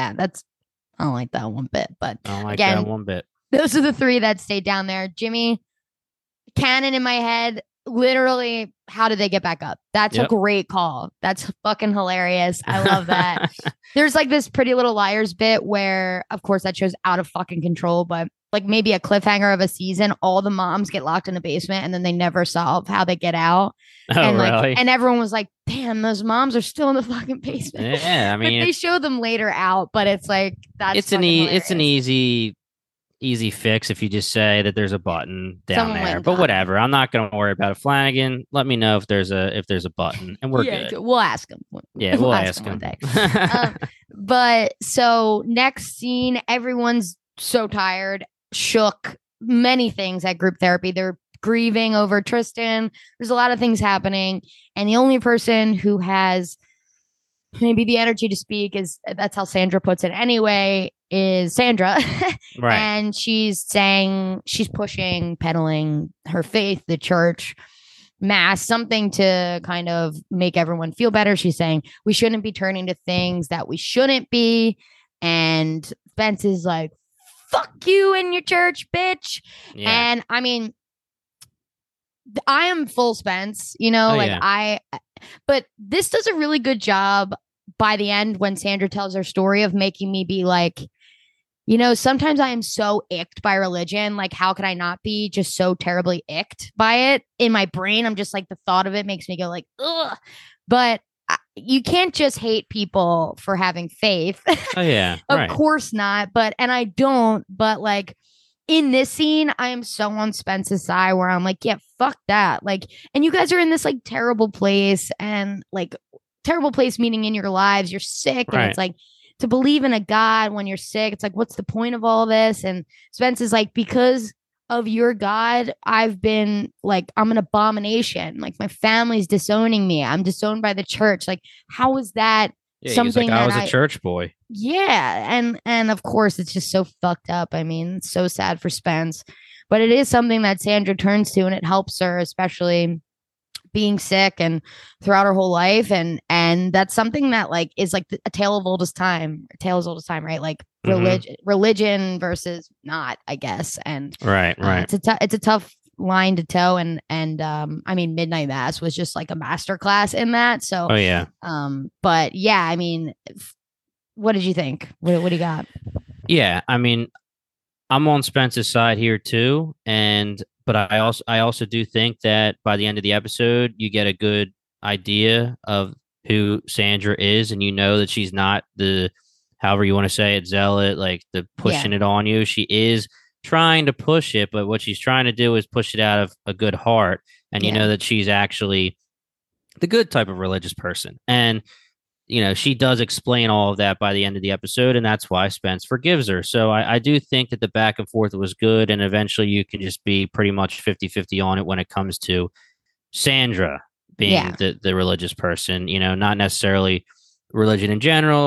I don't like that one bit. But I don't like that one bit. Those are the three that stayed down there. Jimmy, canon in my head. Literally, how did they get back up? That's a great call. That's fucking hilarious. I love that. There's like this Pretty Little Liars bit where, of course, that show's out of fucking control, but like maybe a cliffhanger of a season, all the moms get locked in a basement and then they never solve how they get out. Oh, and like, really? And everyone was like, damn, those moms are still in the fucking basement. Yeah, I mean, they show them later out, but it's like, that's it's an easy fix if you just say that there's a button down there, but whatever. I'm not going to worry about it. Flanagan, let me know if there's a button, and we're good. We'll ask him. Yeah, we'll ask him. One day. But so next scene, everyone's so tired, shook, many things at group therapy. They're grieving over Tristan. There's a lot of things happening. And the only person who has maybe the energy to speak is, that's how Sandra puts it anyway, is Sandra. Right. And she's saying, she's pushing, peddling her faith, the church, mass, something to kind of make everyone feel better. She's saying we shouldn't be turning to things that we shouldn't be. And Spence is like, fuck you and your church, bitch. Yeah. And I mean, I am full Spence, you know, but this does a really good job by the end when Sandra tells her story of making me be like, you know, sometimes I am so icked by religion. Like, how could I not be just so terribly icked by it? In my brain, I'm just like, the thought of it makes me go like, ugh. But you can't just hate people for having faith. Oh, yeah. Of course not. And I don't. But like in this scene, I am so on Spence's side where I'm like, yeah, fuck that. Like, and you guys are in this like terrible place, and like terrible place meaning in your lives, you're sick. And it's like, to believe in a God when you're sick, it's like, what's the point of all this? And Spence is like, because of your God, I've been like, I'm an abomination. Like, my family's disowning me. I'm disowned by the church. Like, how is that something like, that I was a church boy? Yeah. And of course, it's just so fucked up. I mean, it's so sad for Spence. But it is something that Sandra turns to, and it helps her, especially being sick and throughout her whole life. And that's something that like is like a tale of oldest time, right? Like religion versus not, I guess. And right. It's a tough line to toe. And I mean, Midnight Mass was just like a masterclass in that. So, but yeah, I mean, what did you think? What do you got? Yeah, I mean, I'm on Spence's side here too, but I also do think that by the end of the episode, you get a good idea of who Sandra is, and you know that she's not the, however you want to say it, zealot, like the pushing it on you. She is trying to push it, but what she's trying to do is push it out of a good heart, and you know that she's actually the good type of religious person. And you know, she does explain all of that by the end of the episode, and that's why Spence forgives her. So I do think that the back and forth was good, and eventually you can just be pretty much 50-50 on it when it comes to Sandra being the religious person, you know, not necessarily religion in general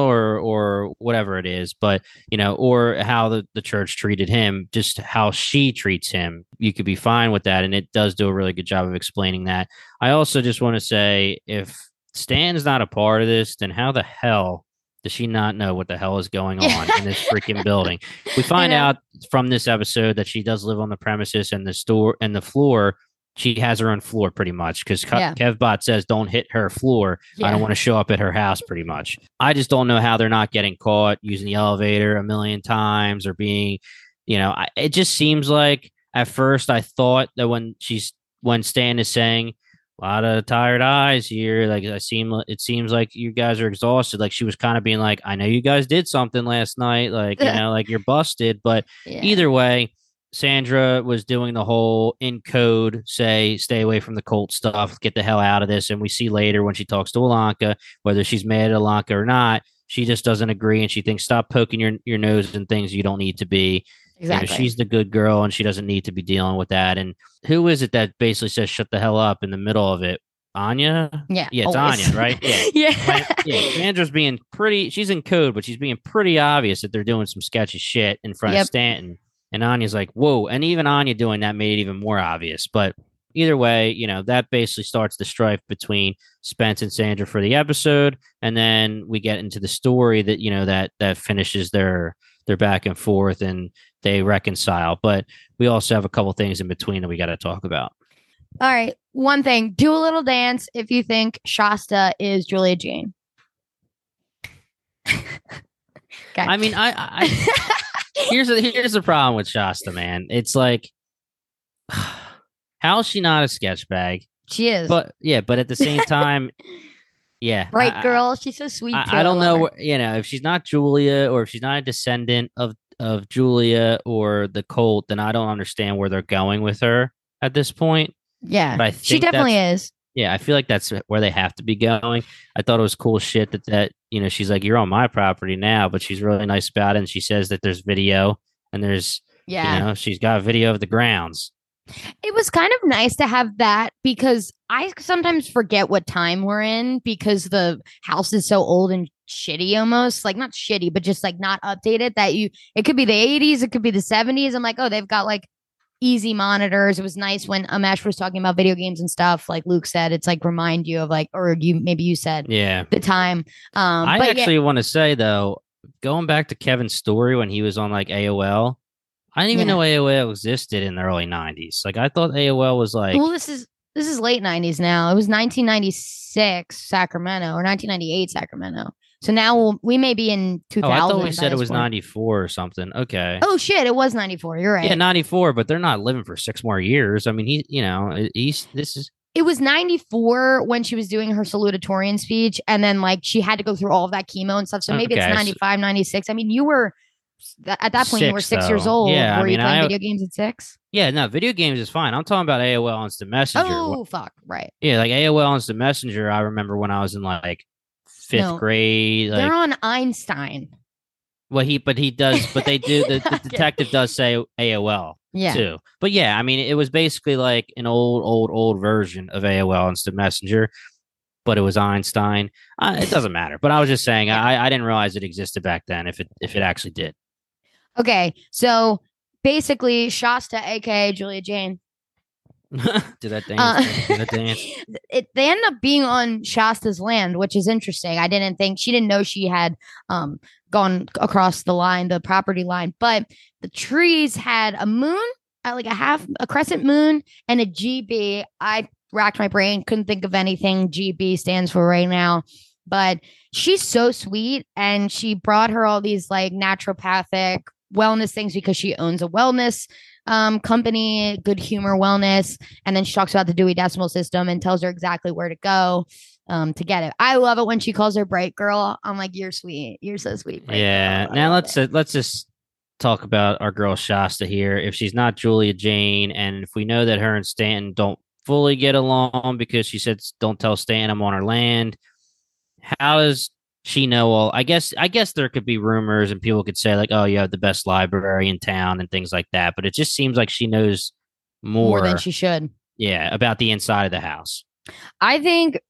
or whatever it is, but, you know, or how the church treated him, just how she treats him. You could be fine with that, and it does do a really good job of explaining that. I also just want to say, if Stan's not a part of this, then how the hell does she not know what the hell is going on in this freaking building? We find out from this episode that she does live on the premises, and the store and the floor, she has her own floor pretty much, because Kevbot says don't hit her floor. I don't want to show up at her house pretty much. I just don't know how they're not getting caught using the elevator a million times or being, you know, it just seems like at first I thought that when Stan is saying, a lot of tired eyes here. Like, it seems like you guys are exhausted. Like, she was kind of being like, I know you guys did something last night. Like, you know, like you're busted. But either way, Sandra was doing the whole in code, stay away from the cult stuff, get the hell out of this. And we see later when she talks to Alanka, whether she's mad at Alanka or not, she just doesn't agree. And she thinks, stop poking your nose in things you don't need to be. Exactly. You know, she's the good girl, and she doesn't need to be dealing with that. And who is it that basically says shut the hell up in the middle of it? Anya? Yeah, it's always. Anya, right? Yeah. Sandra's being she's in code, but she's being pretty obvious that they're doing some sketchy shit in front of Stanton. And Anya's like, whoa. And even Anya doing that made it even more obvious. But either way, you know, that basically starts the strife between Spence and Sandra for the episode. And then we get into the story that, you know, that finishes their back and forth, and they reconcile. But we also have a couple things in between that we got to talk about. All right. One thing, do a little dance if you think Shasta is Julia Jane. Okay. I mean, I here's the problem with Shasta, man. It's like, how is she not a sketch bag? She is. But at the same time, right, girl. She's so sweet. I don't know, you know, if she's not Julia, or if she's not a descendant of Julia or the cult, then I don't understand where they're going with her at this point. Yeah, but she definitely is. Yeah, I feel like that's where they have to be going. I thought it was cool shit that she's like, you're on my property now, but she's really nice about it. And she says that there's video and there's, she's got video of the grounds. It was kind of nice to have that because I sometimes forget what time we're in because the house is so old and shitty almost. Like not shitty, but just like not updated that it could be the 80s, it could be the 70s. I'm like, oh, they've got like easy monitors. It was nice when Amesh was talking about video games and stuff. Like Luke said, it's like remind you of like, or you said the time. I actually want to say though, going back to Kevin's story when he was on like AOL, I didn't even know AOL existed in the early 90s. Like I thought AOL was like, well, this is late 90s now. It was 1996 Sacramento or 1998 Sacramento. So now we may be in 2000. Oh, I thought we said it was 94 or something. Okay. Oh shit, it was 94. You're right. Yeah, 94, but they're not living for 6 more years. I mean, It was 94 when she was doing her salutatorian speech, and then like she had to go through all of that chemo and stuff. So maybe it's 95, 96. I mean, you were at that point you were 6 years old. Yeah, were you playing video games at 6? Yeah, no, video games is fine. I'm talking about AOL Instant Messenger. Oh fuck, right. Yeah, like AOL Instant Messenger. I remember when I was in like 5th grade. Like, they're on Einstein. Well, he does, but they do. The detective does say AOL too. But yeah, I mean, it was basically like an old version of AOL Instant Messenger, but it was Einstein. It doesn't matter. But I was just saying, I didn't realize it existed back then. If it actually did. Okay, so basically, Shasta, aka Julia Jane. Do that dance. They end up being on Shasta's land, which is interesting. She didn't know she had gone across the property line, but the trees had a moon, like a crescent moon, and a GB. I racked my brain, couldn't think of anything GB stands for right now, but she's so sweet, and she brought her all these like naturopathic wellness things because she owns a wellness company, Good Humor Wellness, and then she talks about the Dewey Decimal System and tells her exactly where to go to get it. I love it when she calls her Bright Girl. I'm like, you're sweet, you're so sweet. Yeah. Now let's just talk about our girl Shasta here. If she's not Julia Jane, and if we know that her and Stanton don't fully get along because she said don't tell Stanton I'm on her land, how does she know all? I guess there could be rumors and people could say like, oh, you have the best library in town and things like that. But it just seems like she knows more than she should. Yeah, about the inside of the house. I think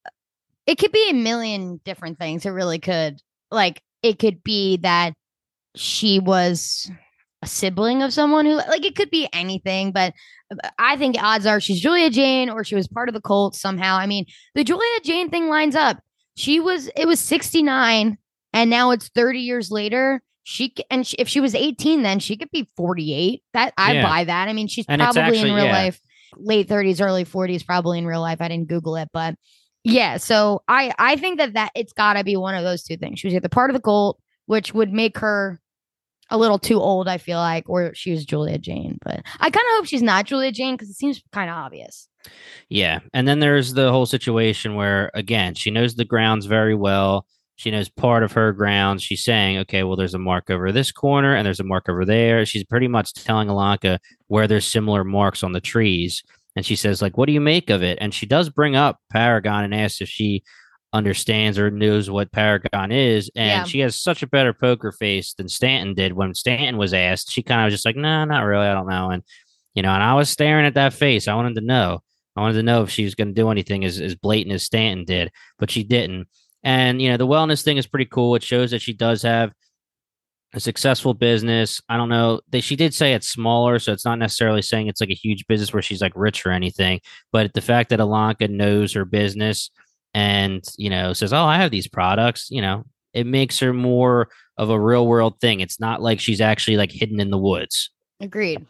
it could be a million different things. It really could. Like it could be that she was a sibling of someone who, like, it could be anything. But I think odds are she's Julia Jane or she was part of the cult somehow. I mean, the Julia Jane thing lines up. It was 69 and now it's 30 years later. If she was 18, then she could be 48. I buy that. I mean, she's probably in real life, late 30s, early 40s, probably in real life. I didn't Google it, but yeah. So I think that it's gotta be one of those two things. She was either part of the cult, which would make her a little too old, I feel like, or she was Julia Jane, but I kind of hope she's not Julia Jane because it seems kind of obvious. Yeah. And then there's the whole situation where, again, she knows the grounds very well. She knows part of her grounds. She's saying, okay, well, there's a mark over this corner and there's a mark over there. She's pretty much telling Alanka where there's similar marks on the trees. And she says, like, what do you make of it? And she does bring up Paragon and asks if she understands or knows what Paragon is. And she has such a better poker face than Stanton did. When Stanton was asked, she kind of was just like, no, not really. I don't know. And, and I was staring at that face. I wanted to know. If she was going to do anything as blatant as Stanton did, but she didn't. And, the wellness thing is pretty cool. It shows that she does have a successful business. I don't know. She did say it's smaller, so it's not necessarily saying it's like a huge business where she's like rich or anything. But the fact that Alanka knows her business and, says, oh, I have these products, it makes her more of a real world thing. It's not like she's actually like hidden in the woods. Agreed.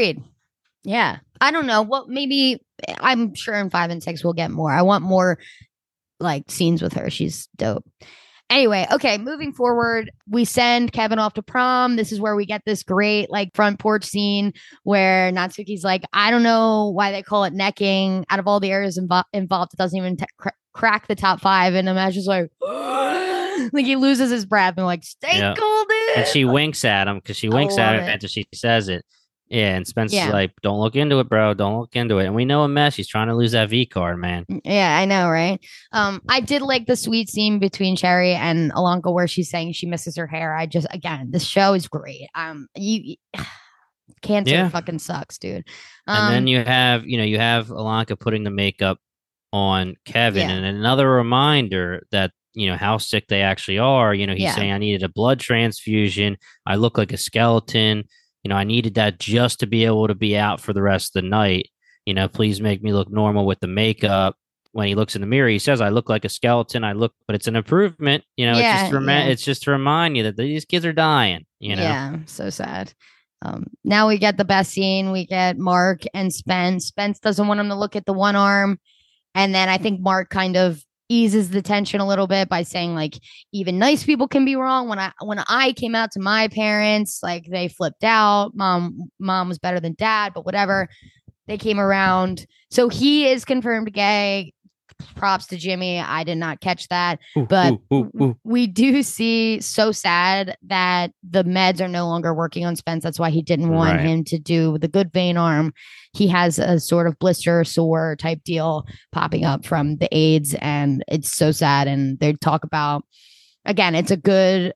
Yeah. I don't know. Well, maybe I'm sure in 5 and 6 we'll get more. I want more like scenes with her. She's dope. Anyway, okay, moving forward, we send Kevin off to prom. This is where we get this great like front porch scene where Natsuki's like, I don't know why they call it necking. Out of all the areas involved, it doesn't even crack the top 5. And Amesh is like, like he loses his breath and like, stay cool, dude. And she winks at him because she winks at her after she says it. Yeah, and Spence is Yeah. like, "Don't look into it, bro. Don't look into it." And we know a mess. He's trying to lose that V card, man. Yeah, I know, right? I did like the sweet scene between Cherry and Alanka where she's saying she misses her hair. I just, again, this show is great. You cancer Yeah. fucking sucks, dude. And then you have Alanka putting the makeup on Kevin, Yeah. and another reminder that how sick they actually are. He's Yeah. saying, "I needed a blood transfusion. I look like a skeleton. I needed that just to be able to be out for the rest of the night. Please make me look normal with the makeup." When he looks in the mirror, he says, "I look like a skeleton. But it's an improvement. It's just to remind you that these kids are dying. Yeah, so sad. Now we get the best scene. We get Mark and Spence. Spence doesn't want him to look at the one arm. And then I think Mark kind of eases the tension a little bit by saying, like, even nice people can be wrong. When I came out to my parents, like, they flipped out. Mom was better than dad, but whatever. They came around. So he is confirmed gay. Props to Jimmy. I did not catch that. But we do see, so sad that the meds are no longer working on Spence. That's why he didn't want him to do the good vein arm. He has a sort of blister sore type deal popping up from the AIDS, and it's so sad. And they talk about, again, it's a good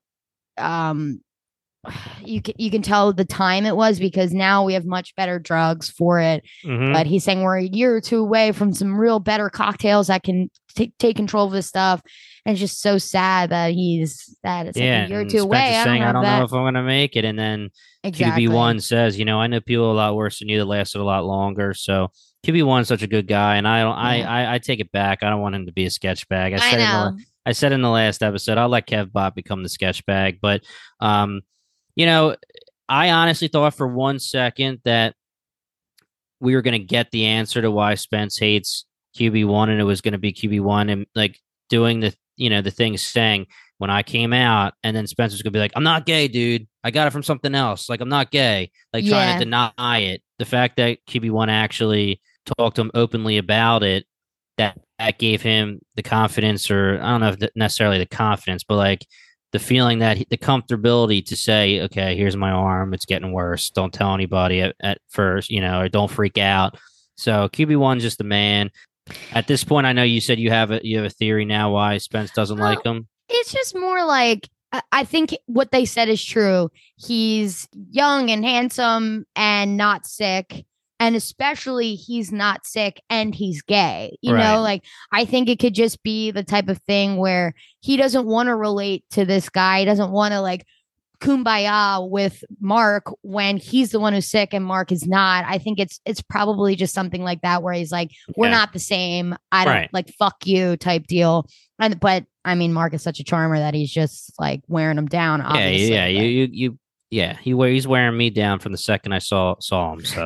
you can tell the time it was, because now we have much better drugs for it. But he's saying we're a year or two away from some real better cocktails that can take control of this stuff. And it's just so sad that it's like a year or two away. I don't know if I'm gonna make it. And then QB1 says, I know people a lot worse than you that lasted a lot longer. So QB1's such a good guy, and I take it back. I don't want him to be a sketch bag. I said in the last episode, I'll let Kev Bot become the sketch bag, but I honestly thought for 1 second that we were going to get the answer to why Spence hates QB1, and it was going to be QB1 and like doing the thing saying when I came out, and then Spence was going to be like, "I'm not gay, dude. I got it from something else. Like, I'm not gay." Like, trying to deny it. The fact that QB1 actually talked to him openly about it, that gave him the confidence, or I don't know if necessarily the confidence, but like the feeling that the comfortability to say, "Okay, here's my arm. It's getting worse. Don't tell anybody at first, or don't freak out." So QB1's just the man. At this point, I know you said you have a theory now why Spence doesn't like him. It's just more like, I think what they said is true. He's young and handsome and not sick. And especially he's not sick and he's gay. You know, like, I think it could just be the type of thing where he doesn't want to relate to this guy. He doesn't want to like kumbaya with Mark when he's the one who's sick and Mark is not. I think it's probably just something like that where he's like, we're not the same. I don't like, fuck you type deal. But I mean, Mark is such a charmer that he's just like wearing him down. Obviously. He's wearing me down from the second I saw him. So,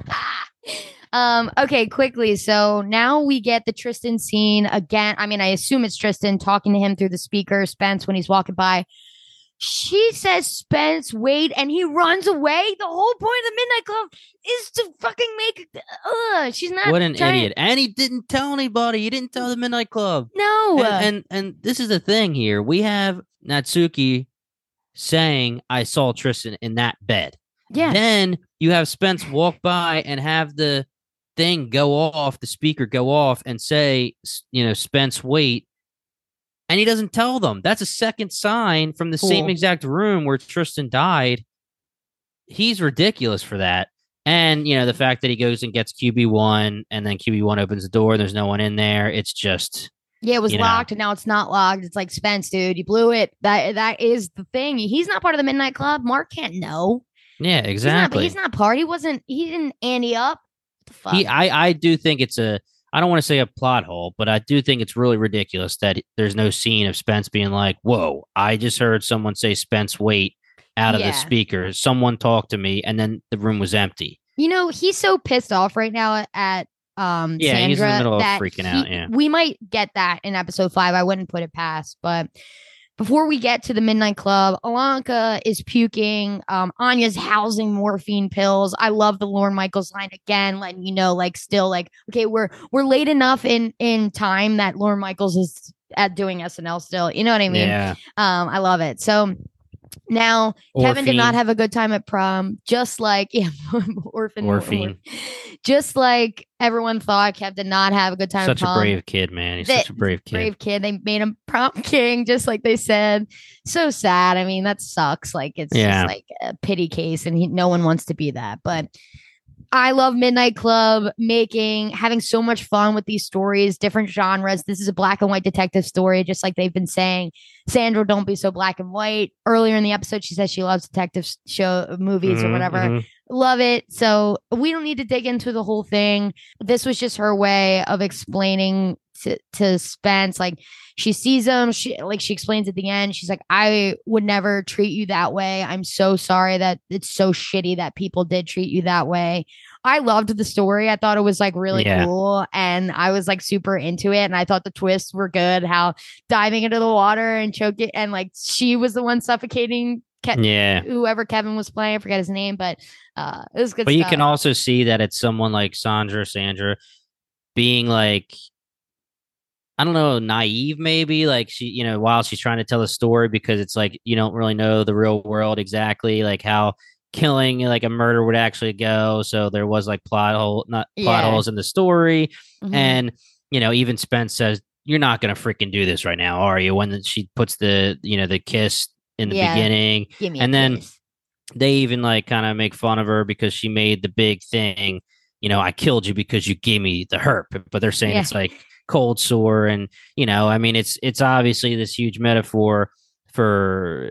okay, quickly. So now we get the Tristan scene again. I mean, I assume it's Tristan talking to him through the speaker, Spence, when he's walking by. She says, "Spence, wait," and he runs away. The whole point of the Midnight Club is to fucking make. She's not. What an idiot! And he didn't tell anybody. He didn't tell the Midnight Club. No. And this is the thing here. We have Natsuki saying, "I saw Tristan in that bed." Yeah. Then you have Spence walk by and have the thing go off, the speaker go off, and say, "Spence, wait." And he doesn't tell them. That's a second sign from the same exact room where Tristan died. He's ridiculous for that. And, the fact that he goes and gets QB1 and then QB1 opens the door and there's no one in there. It's just. Yeah, it was locked and now it's not locked. It's like, Spence, dude, you blew it. That is the thing. He's not part of the Midnight Club. Mark can't know. Yeah, exactly. He's not part. He didn't ante up. What the fuck? I do think it's I don't want to say a plot hole, but I do think it's really ridiculous that there's no scene of Spence being like, "Whoa, I just heard someone say Spence, wait," out of the speaker. Someone talked to me, and then the room was empty. He's so pissed off right now at Sandra. He's in the middle of freaking out. Yeah, we might get that in episode 5. I wouldn't put it past, but before we get to the Midnight Club, Alanka is puking. Anya's housing morphine pills. I love the Lorne Michaels line again, letting you know, like, still, like, okay, we're late enough in time that Lorne Michaels is at doing SNL still. You know what I mean? Yeah. I love it. So Now, Kevin did not Orphan. have a good time at prom, just like Orphan. just like everyone thought. Kev did not have a good time at Such a prom. brave kid, man. He's They- such a brave kid. Brave kid. They made him prom king, just like they said. So sad. I mean, that sucks. Like it's Yeah. just like a pity case, and no one wants to be that. But I love Midnight Club having so much fun with these stories, different genres. This is a black and white detective story, just like they've been saying. Sandra, don't be so black and white. Earlier in the episode, she says she loves detective show movies or whatever. Mhm. Love it. So we don't need to dig into the whole thing. This was just her way of explaining to Spence, like she sees him. She explains at the end. She's like, I would never treat you that way. I'm so sorry that it's so shitty that people did treat you that way. I loved the story. I thought it was like really cool, and I was like super into it. And I thought the twists were good. How diving into the water and choking, and like she was the one suffocating whoever Kevin was playing. I forget his name, but it was good. But stuff. you can also see that it's someone like Sandra being like, I don't know, naive maybe, like she, while she's trying to tell the story, because it's like you don't really know the real world exactly, like how killing like a murder would actually go. So there was like plot holes in the story. Mhm. And even Spence says, you're not gonna freaking do this right now, are you? When she puts the the kiss in the beginning, and then they even like kind of make fun of her because she made the big thing, I killed you because you gave me the herp, but they're saying it's like cold sore. And I mean, it's obviously this huge metaphor for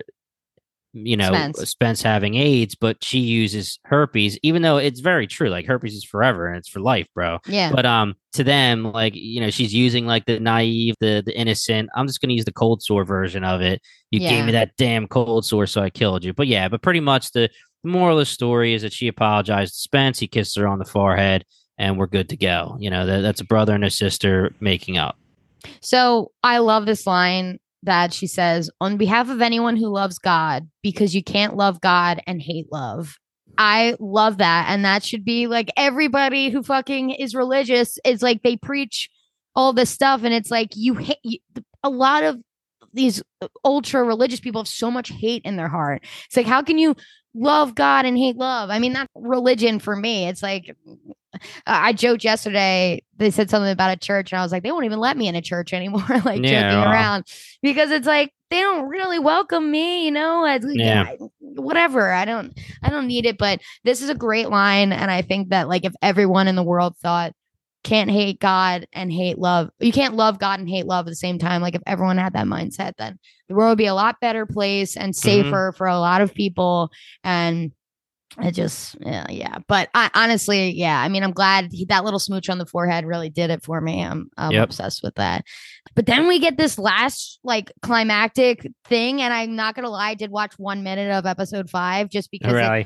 Spence having AIDS, but she uses herpes, even though it's very true. Like herpes is forever and it's for life, bro. Yeah. But to them, like she's using like the naive, the innocent. I'm just gonna use the cold sore version of it. You gave me that damn cold sore, so I killed you. But pretty much the moral of the story is that she apologized to Spence. He kissed her on the forehead, and we're good to go. That's a brother and a sister making up. So I love this line that she says, on behalf of anyone who loves God, because you can't love God and hate love. I love that. And that should be like everybody who fucking is religious. It's like they preach all this stuff, and it's like a lot of these ultra religious people have so much hate in their heart. It's like, how can you love God and hate love? I mean, that's religion for me. It's like, I joked yesterday, they said something about a church, and I was like, they won't even let me in a church anymore, like joking around, because it's like they don't really welcome me, whatever. I don't need it. But this is a great line, and I think that like if everyone in the world thought can't hate God and hate love, you can't love God and hate love at the same time. Like if everyone had that mindset, then the world would be a lot better place and safer for a lot of people. And it just, But I honestly, I mean, I'm glad that little smooch on the forehead really did it for me. I'm obsessed with that. But then we get this last like climactic thing, and I'm not gonna lie, I did watch 1 minute of episode 5 just because. Really?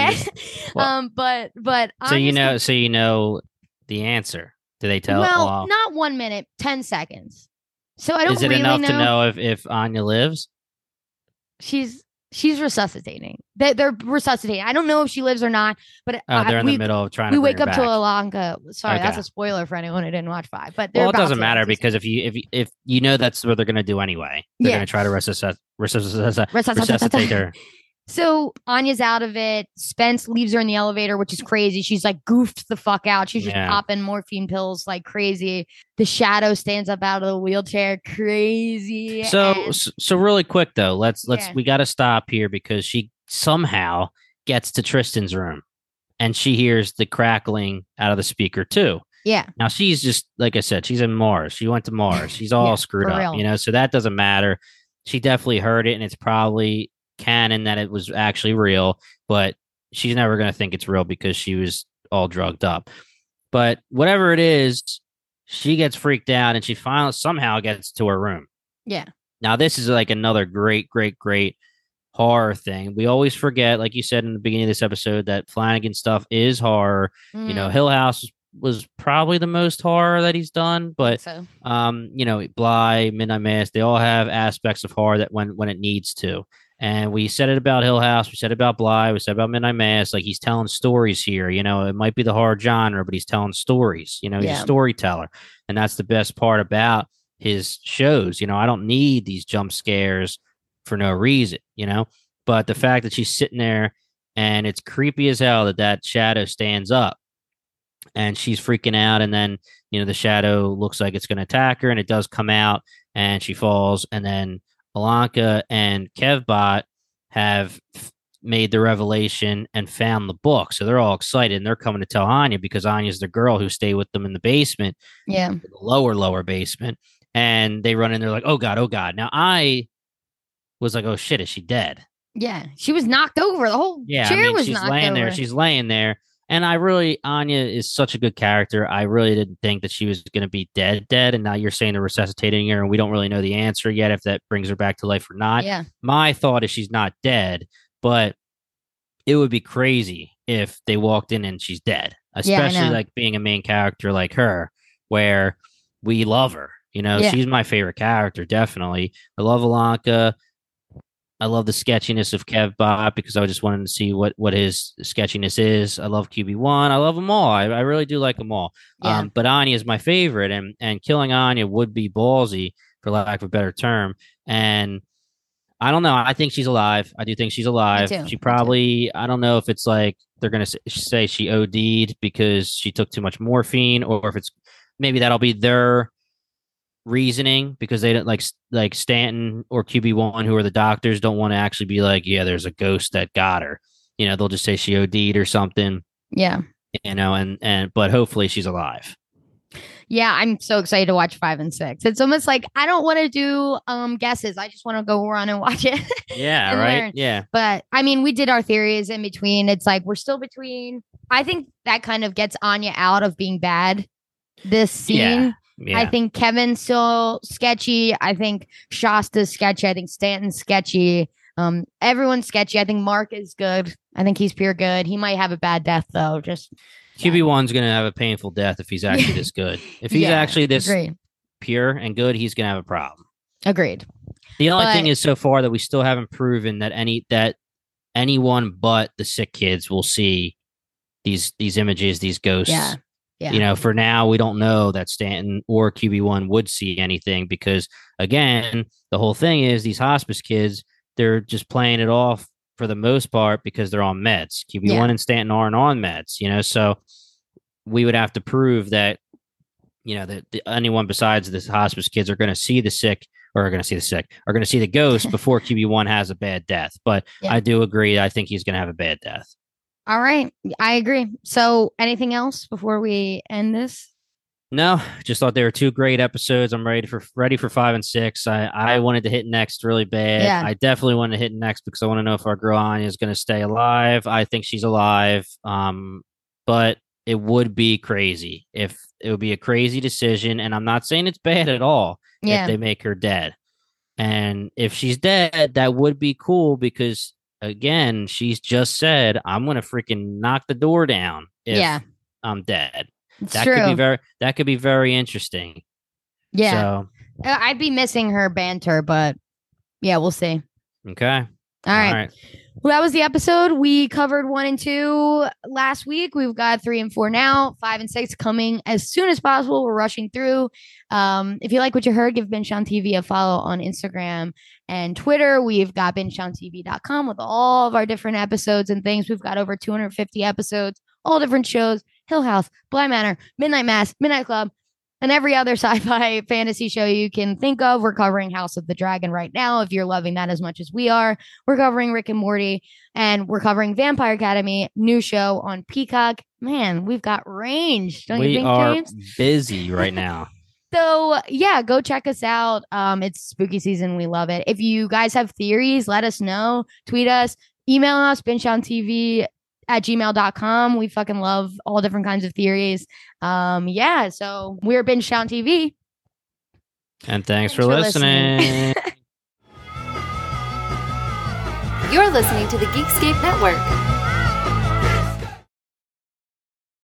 But so you know the answer. Do they tell? Well, not 1 minute, 10 seconds. So I don't. Is it really enough know. to know if Anya lives? She's resuscitating. They're resuscitating. I don't know if she lives or not, but they're in the middle of trying to. We wake up back. to Alanga. Sorry, that's a spoiler for anyone who didn't watch 5. But it doesn't matter because if you know that's what they're going to do anyway, they're going to try to resuscitate her. So Anya's out of it. Spence leaves her in the elevator, which is crazy. She's like goofed the fuck out. She's just popping morphine pills like crazy. The shadow stands up out of the wheelchair, crazy. So really quick though, we got to stop here because she somehow gets to Tristan's room, and she hears the crackling out of the speaker too. Yeah. Now she's just like I said, she's in Mars. She went to Mars. She's all screwed up, real. So that doesn't matter. She definitely heard it, and it's probably canon that it was actually real, but she's never going to think it's real because she was all drugged up. But whatever it is, she gets freaked out, and she finally somehow gets to her room. Yeah. Now this is like another great horror thing. We always forget, like you said in the beginning of this episode, that Flanagan stuff is horror. Hill House was probably the most horror that he's done, but Bly, Midnight Mass, they all have aspects of horror that when it needs to. And we said it about Hill House, we said it about Bly, we said about Midnight Mass. Like he's telling stories here. It might be the horror genre, but he's telling stories. He's a storyteller, and that's the best part about his shows. I don't need these jump scares for no reason. But the fact that she's sitting there and it's creepy as hell that shadow stands up and she's freaking out. And then, the shadow looks like it's going to attack her and it does come out and she falls. And then Alanka and Kevbot have made the revelation and found the book. So they're all excited and they're coming to tell Anya because Anya's the girl who stayed with them in the basement. Yeah. The lower basement. And they run in there like, oh God, oh God. Now I was like, oh shit, is she dead? Yeah. She was knocked over. The whole chair was knocked over. She's laying there. And Anya is such a good character. I really didn't think that she was going to be dead. And now you're saying they're resuscitating her and we don't really know the answer yet if that brings her back to life or not. Yeah. My thought is she's not dead, but it would be crazy if they walked in and she's dead, especially like being a main character like her, where we love her. She's my favorite character, definitely. I love Alanka. I love the sketchiness of Kevbot because I just wanted to see what his sketchiness is. I love QB1. I love them all. I really do like them all. Yeah. But Anya is my favorite, and killing Anya would be ballsy, for lack of a better term. And I don't know. I think she's alive. I do think she's alive. She probably, I don't know if it's like they're going to say she OD'd because she took too much morphine, or if it's maybe that'll be their reasoning because they don't like Stanton or QB1, who are the doctors, don't want to actually be like, yeah, there's a ghost that got her. They'll just say she OD'd or something. Yeah. But hopefully she's alive. Yeah, I'm so excited to watch 5 and 6. It's almost like I don't want to do guesses. I just want to go run and watch it. Yeah, right. Learn. Yeah. But I mean, we did our theories in between. It's like we're still between. I think that kind of gets Anya out of being bad. This scene. Yeah. I think Kevin's still sketchy. I think Shasta's sketchy. I think Stanton's sketchy. Everyone's sketchy. I think Mark is good. I think he's pure good. He might have a bad death though. Just QB1's going to have a painful death if he's actually this good. If he's actually this pure and good, he's going to have a problem. Agreed. The only thing is so far that we still haven't proven that anyone but the sick kids will see these images, these ghosts. Yeah. Yeah. For now, we don't know that Stanton or QB1 would see anything because, again, the whole thing is these hospice kids, they're just playing it off for the most part because they're on meds. QB1 and Stanton aren't on meds, so we would have to prove that, that anyone besides the hospice kids are going to see the sick or are going to see the ghost before QB1 has a bad death. But I do agree. I think he's going to have a bad death. All right. I agree. So anything else before we end this? No, just thought they were 2 great episodes. I'm ready for 5 and 6. I wanted to hit next really bad. Yeah. I definitely wanted to hit next because I want to know if our girl Anya is going to stay alive. I think she's alive. But it would be crazy if it would be a crazy decision. And I'm not saying it's bad at all if they make her dead. And if she's dead, that would be cool because, again, she's just said, I'm going to freaking knock the door down if I'm dead. That could be very interesting. Yeah. So, I'd be missing her banter, but yeah, we'll see. Okay. All right. Well, that was the episode. We covered 1 and 2 last week. We've got 3 and 4 now, 5 and 6 coming as soon as possible. We're rushing through. If you like what you heard, give Binge TV a follow on Instagram and Twitter. We've got BingeTownTV.com with all of our different episodes and things. We've got over 250 episodes, all different shows. Hill House, Bly Manor, Midnight Mass, Midnight Club, and every other sci-fi fantasy show you can think of. We're covering House of the Dragon right now. If you're loving that as much as we are, we're covering Rick and Morty, and we're covering Vampire Academy, new show on Peacock. Man, we've got range. Don't you think, James? We are busy right now. So yeah, go check us out. It's spooky season. We love it. If you guys have theories, let us know. Tweet us, email us, BingeTownTV@gmail.com. We fucking love all different kinds of theories. So we're Binge Town TV. And thanks for listening. You're listening to the Geekscape Network.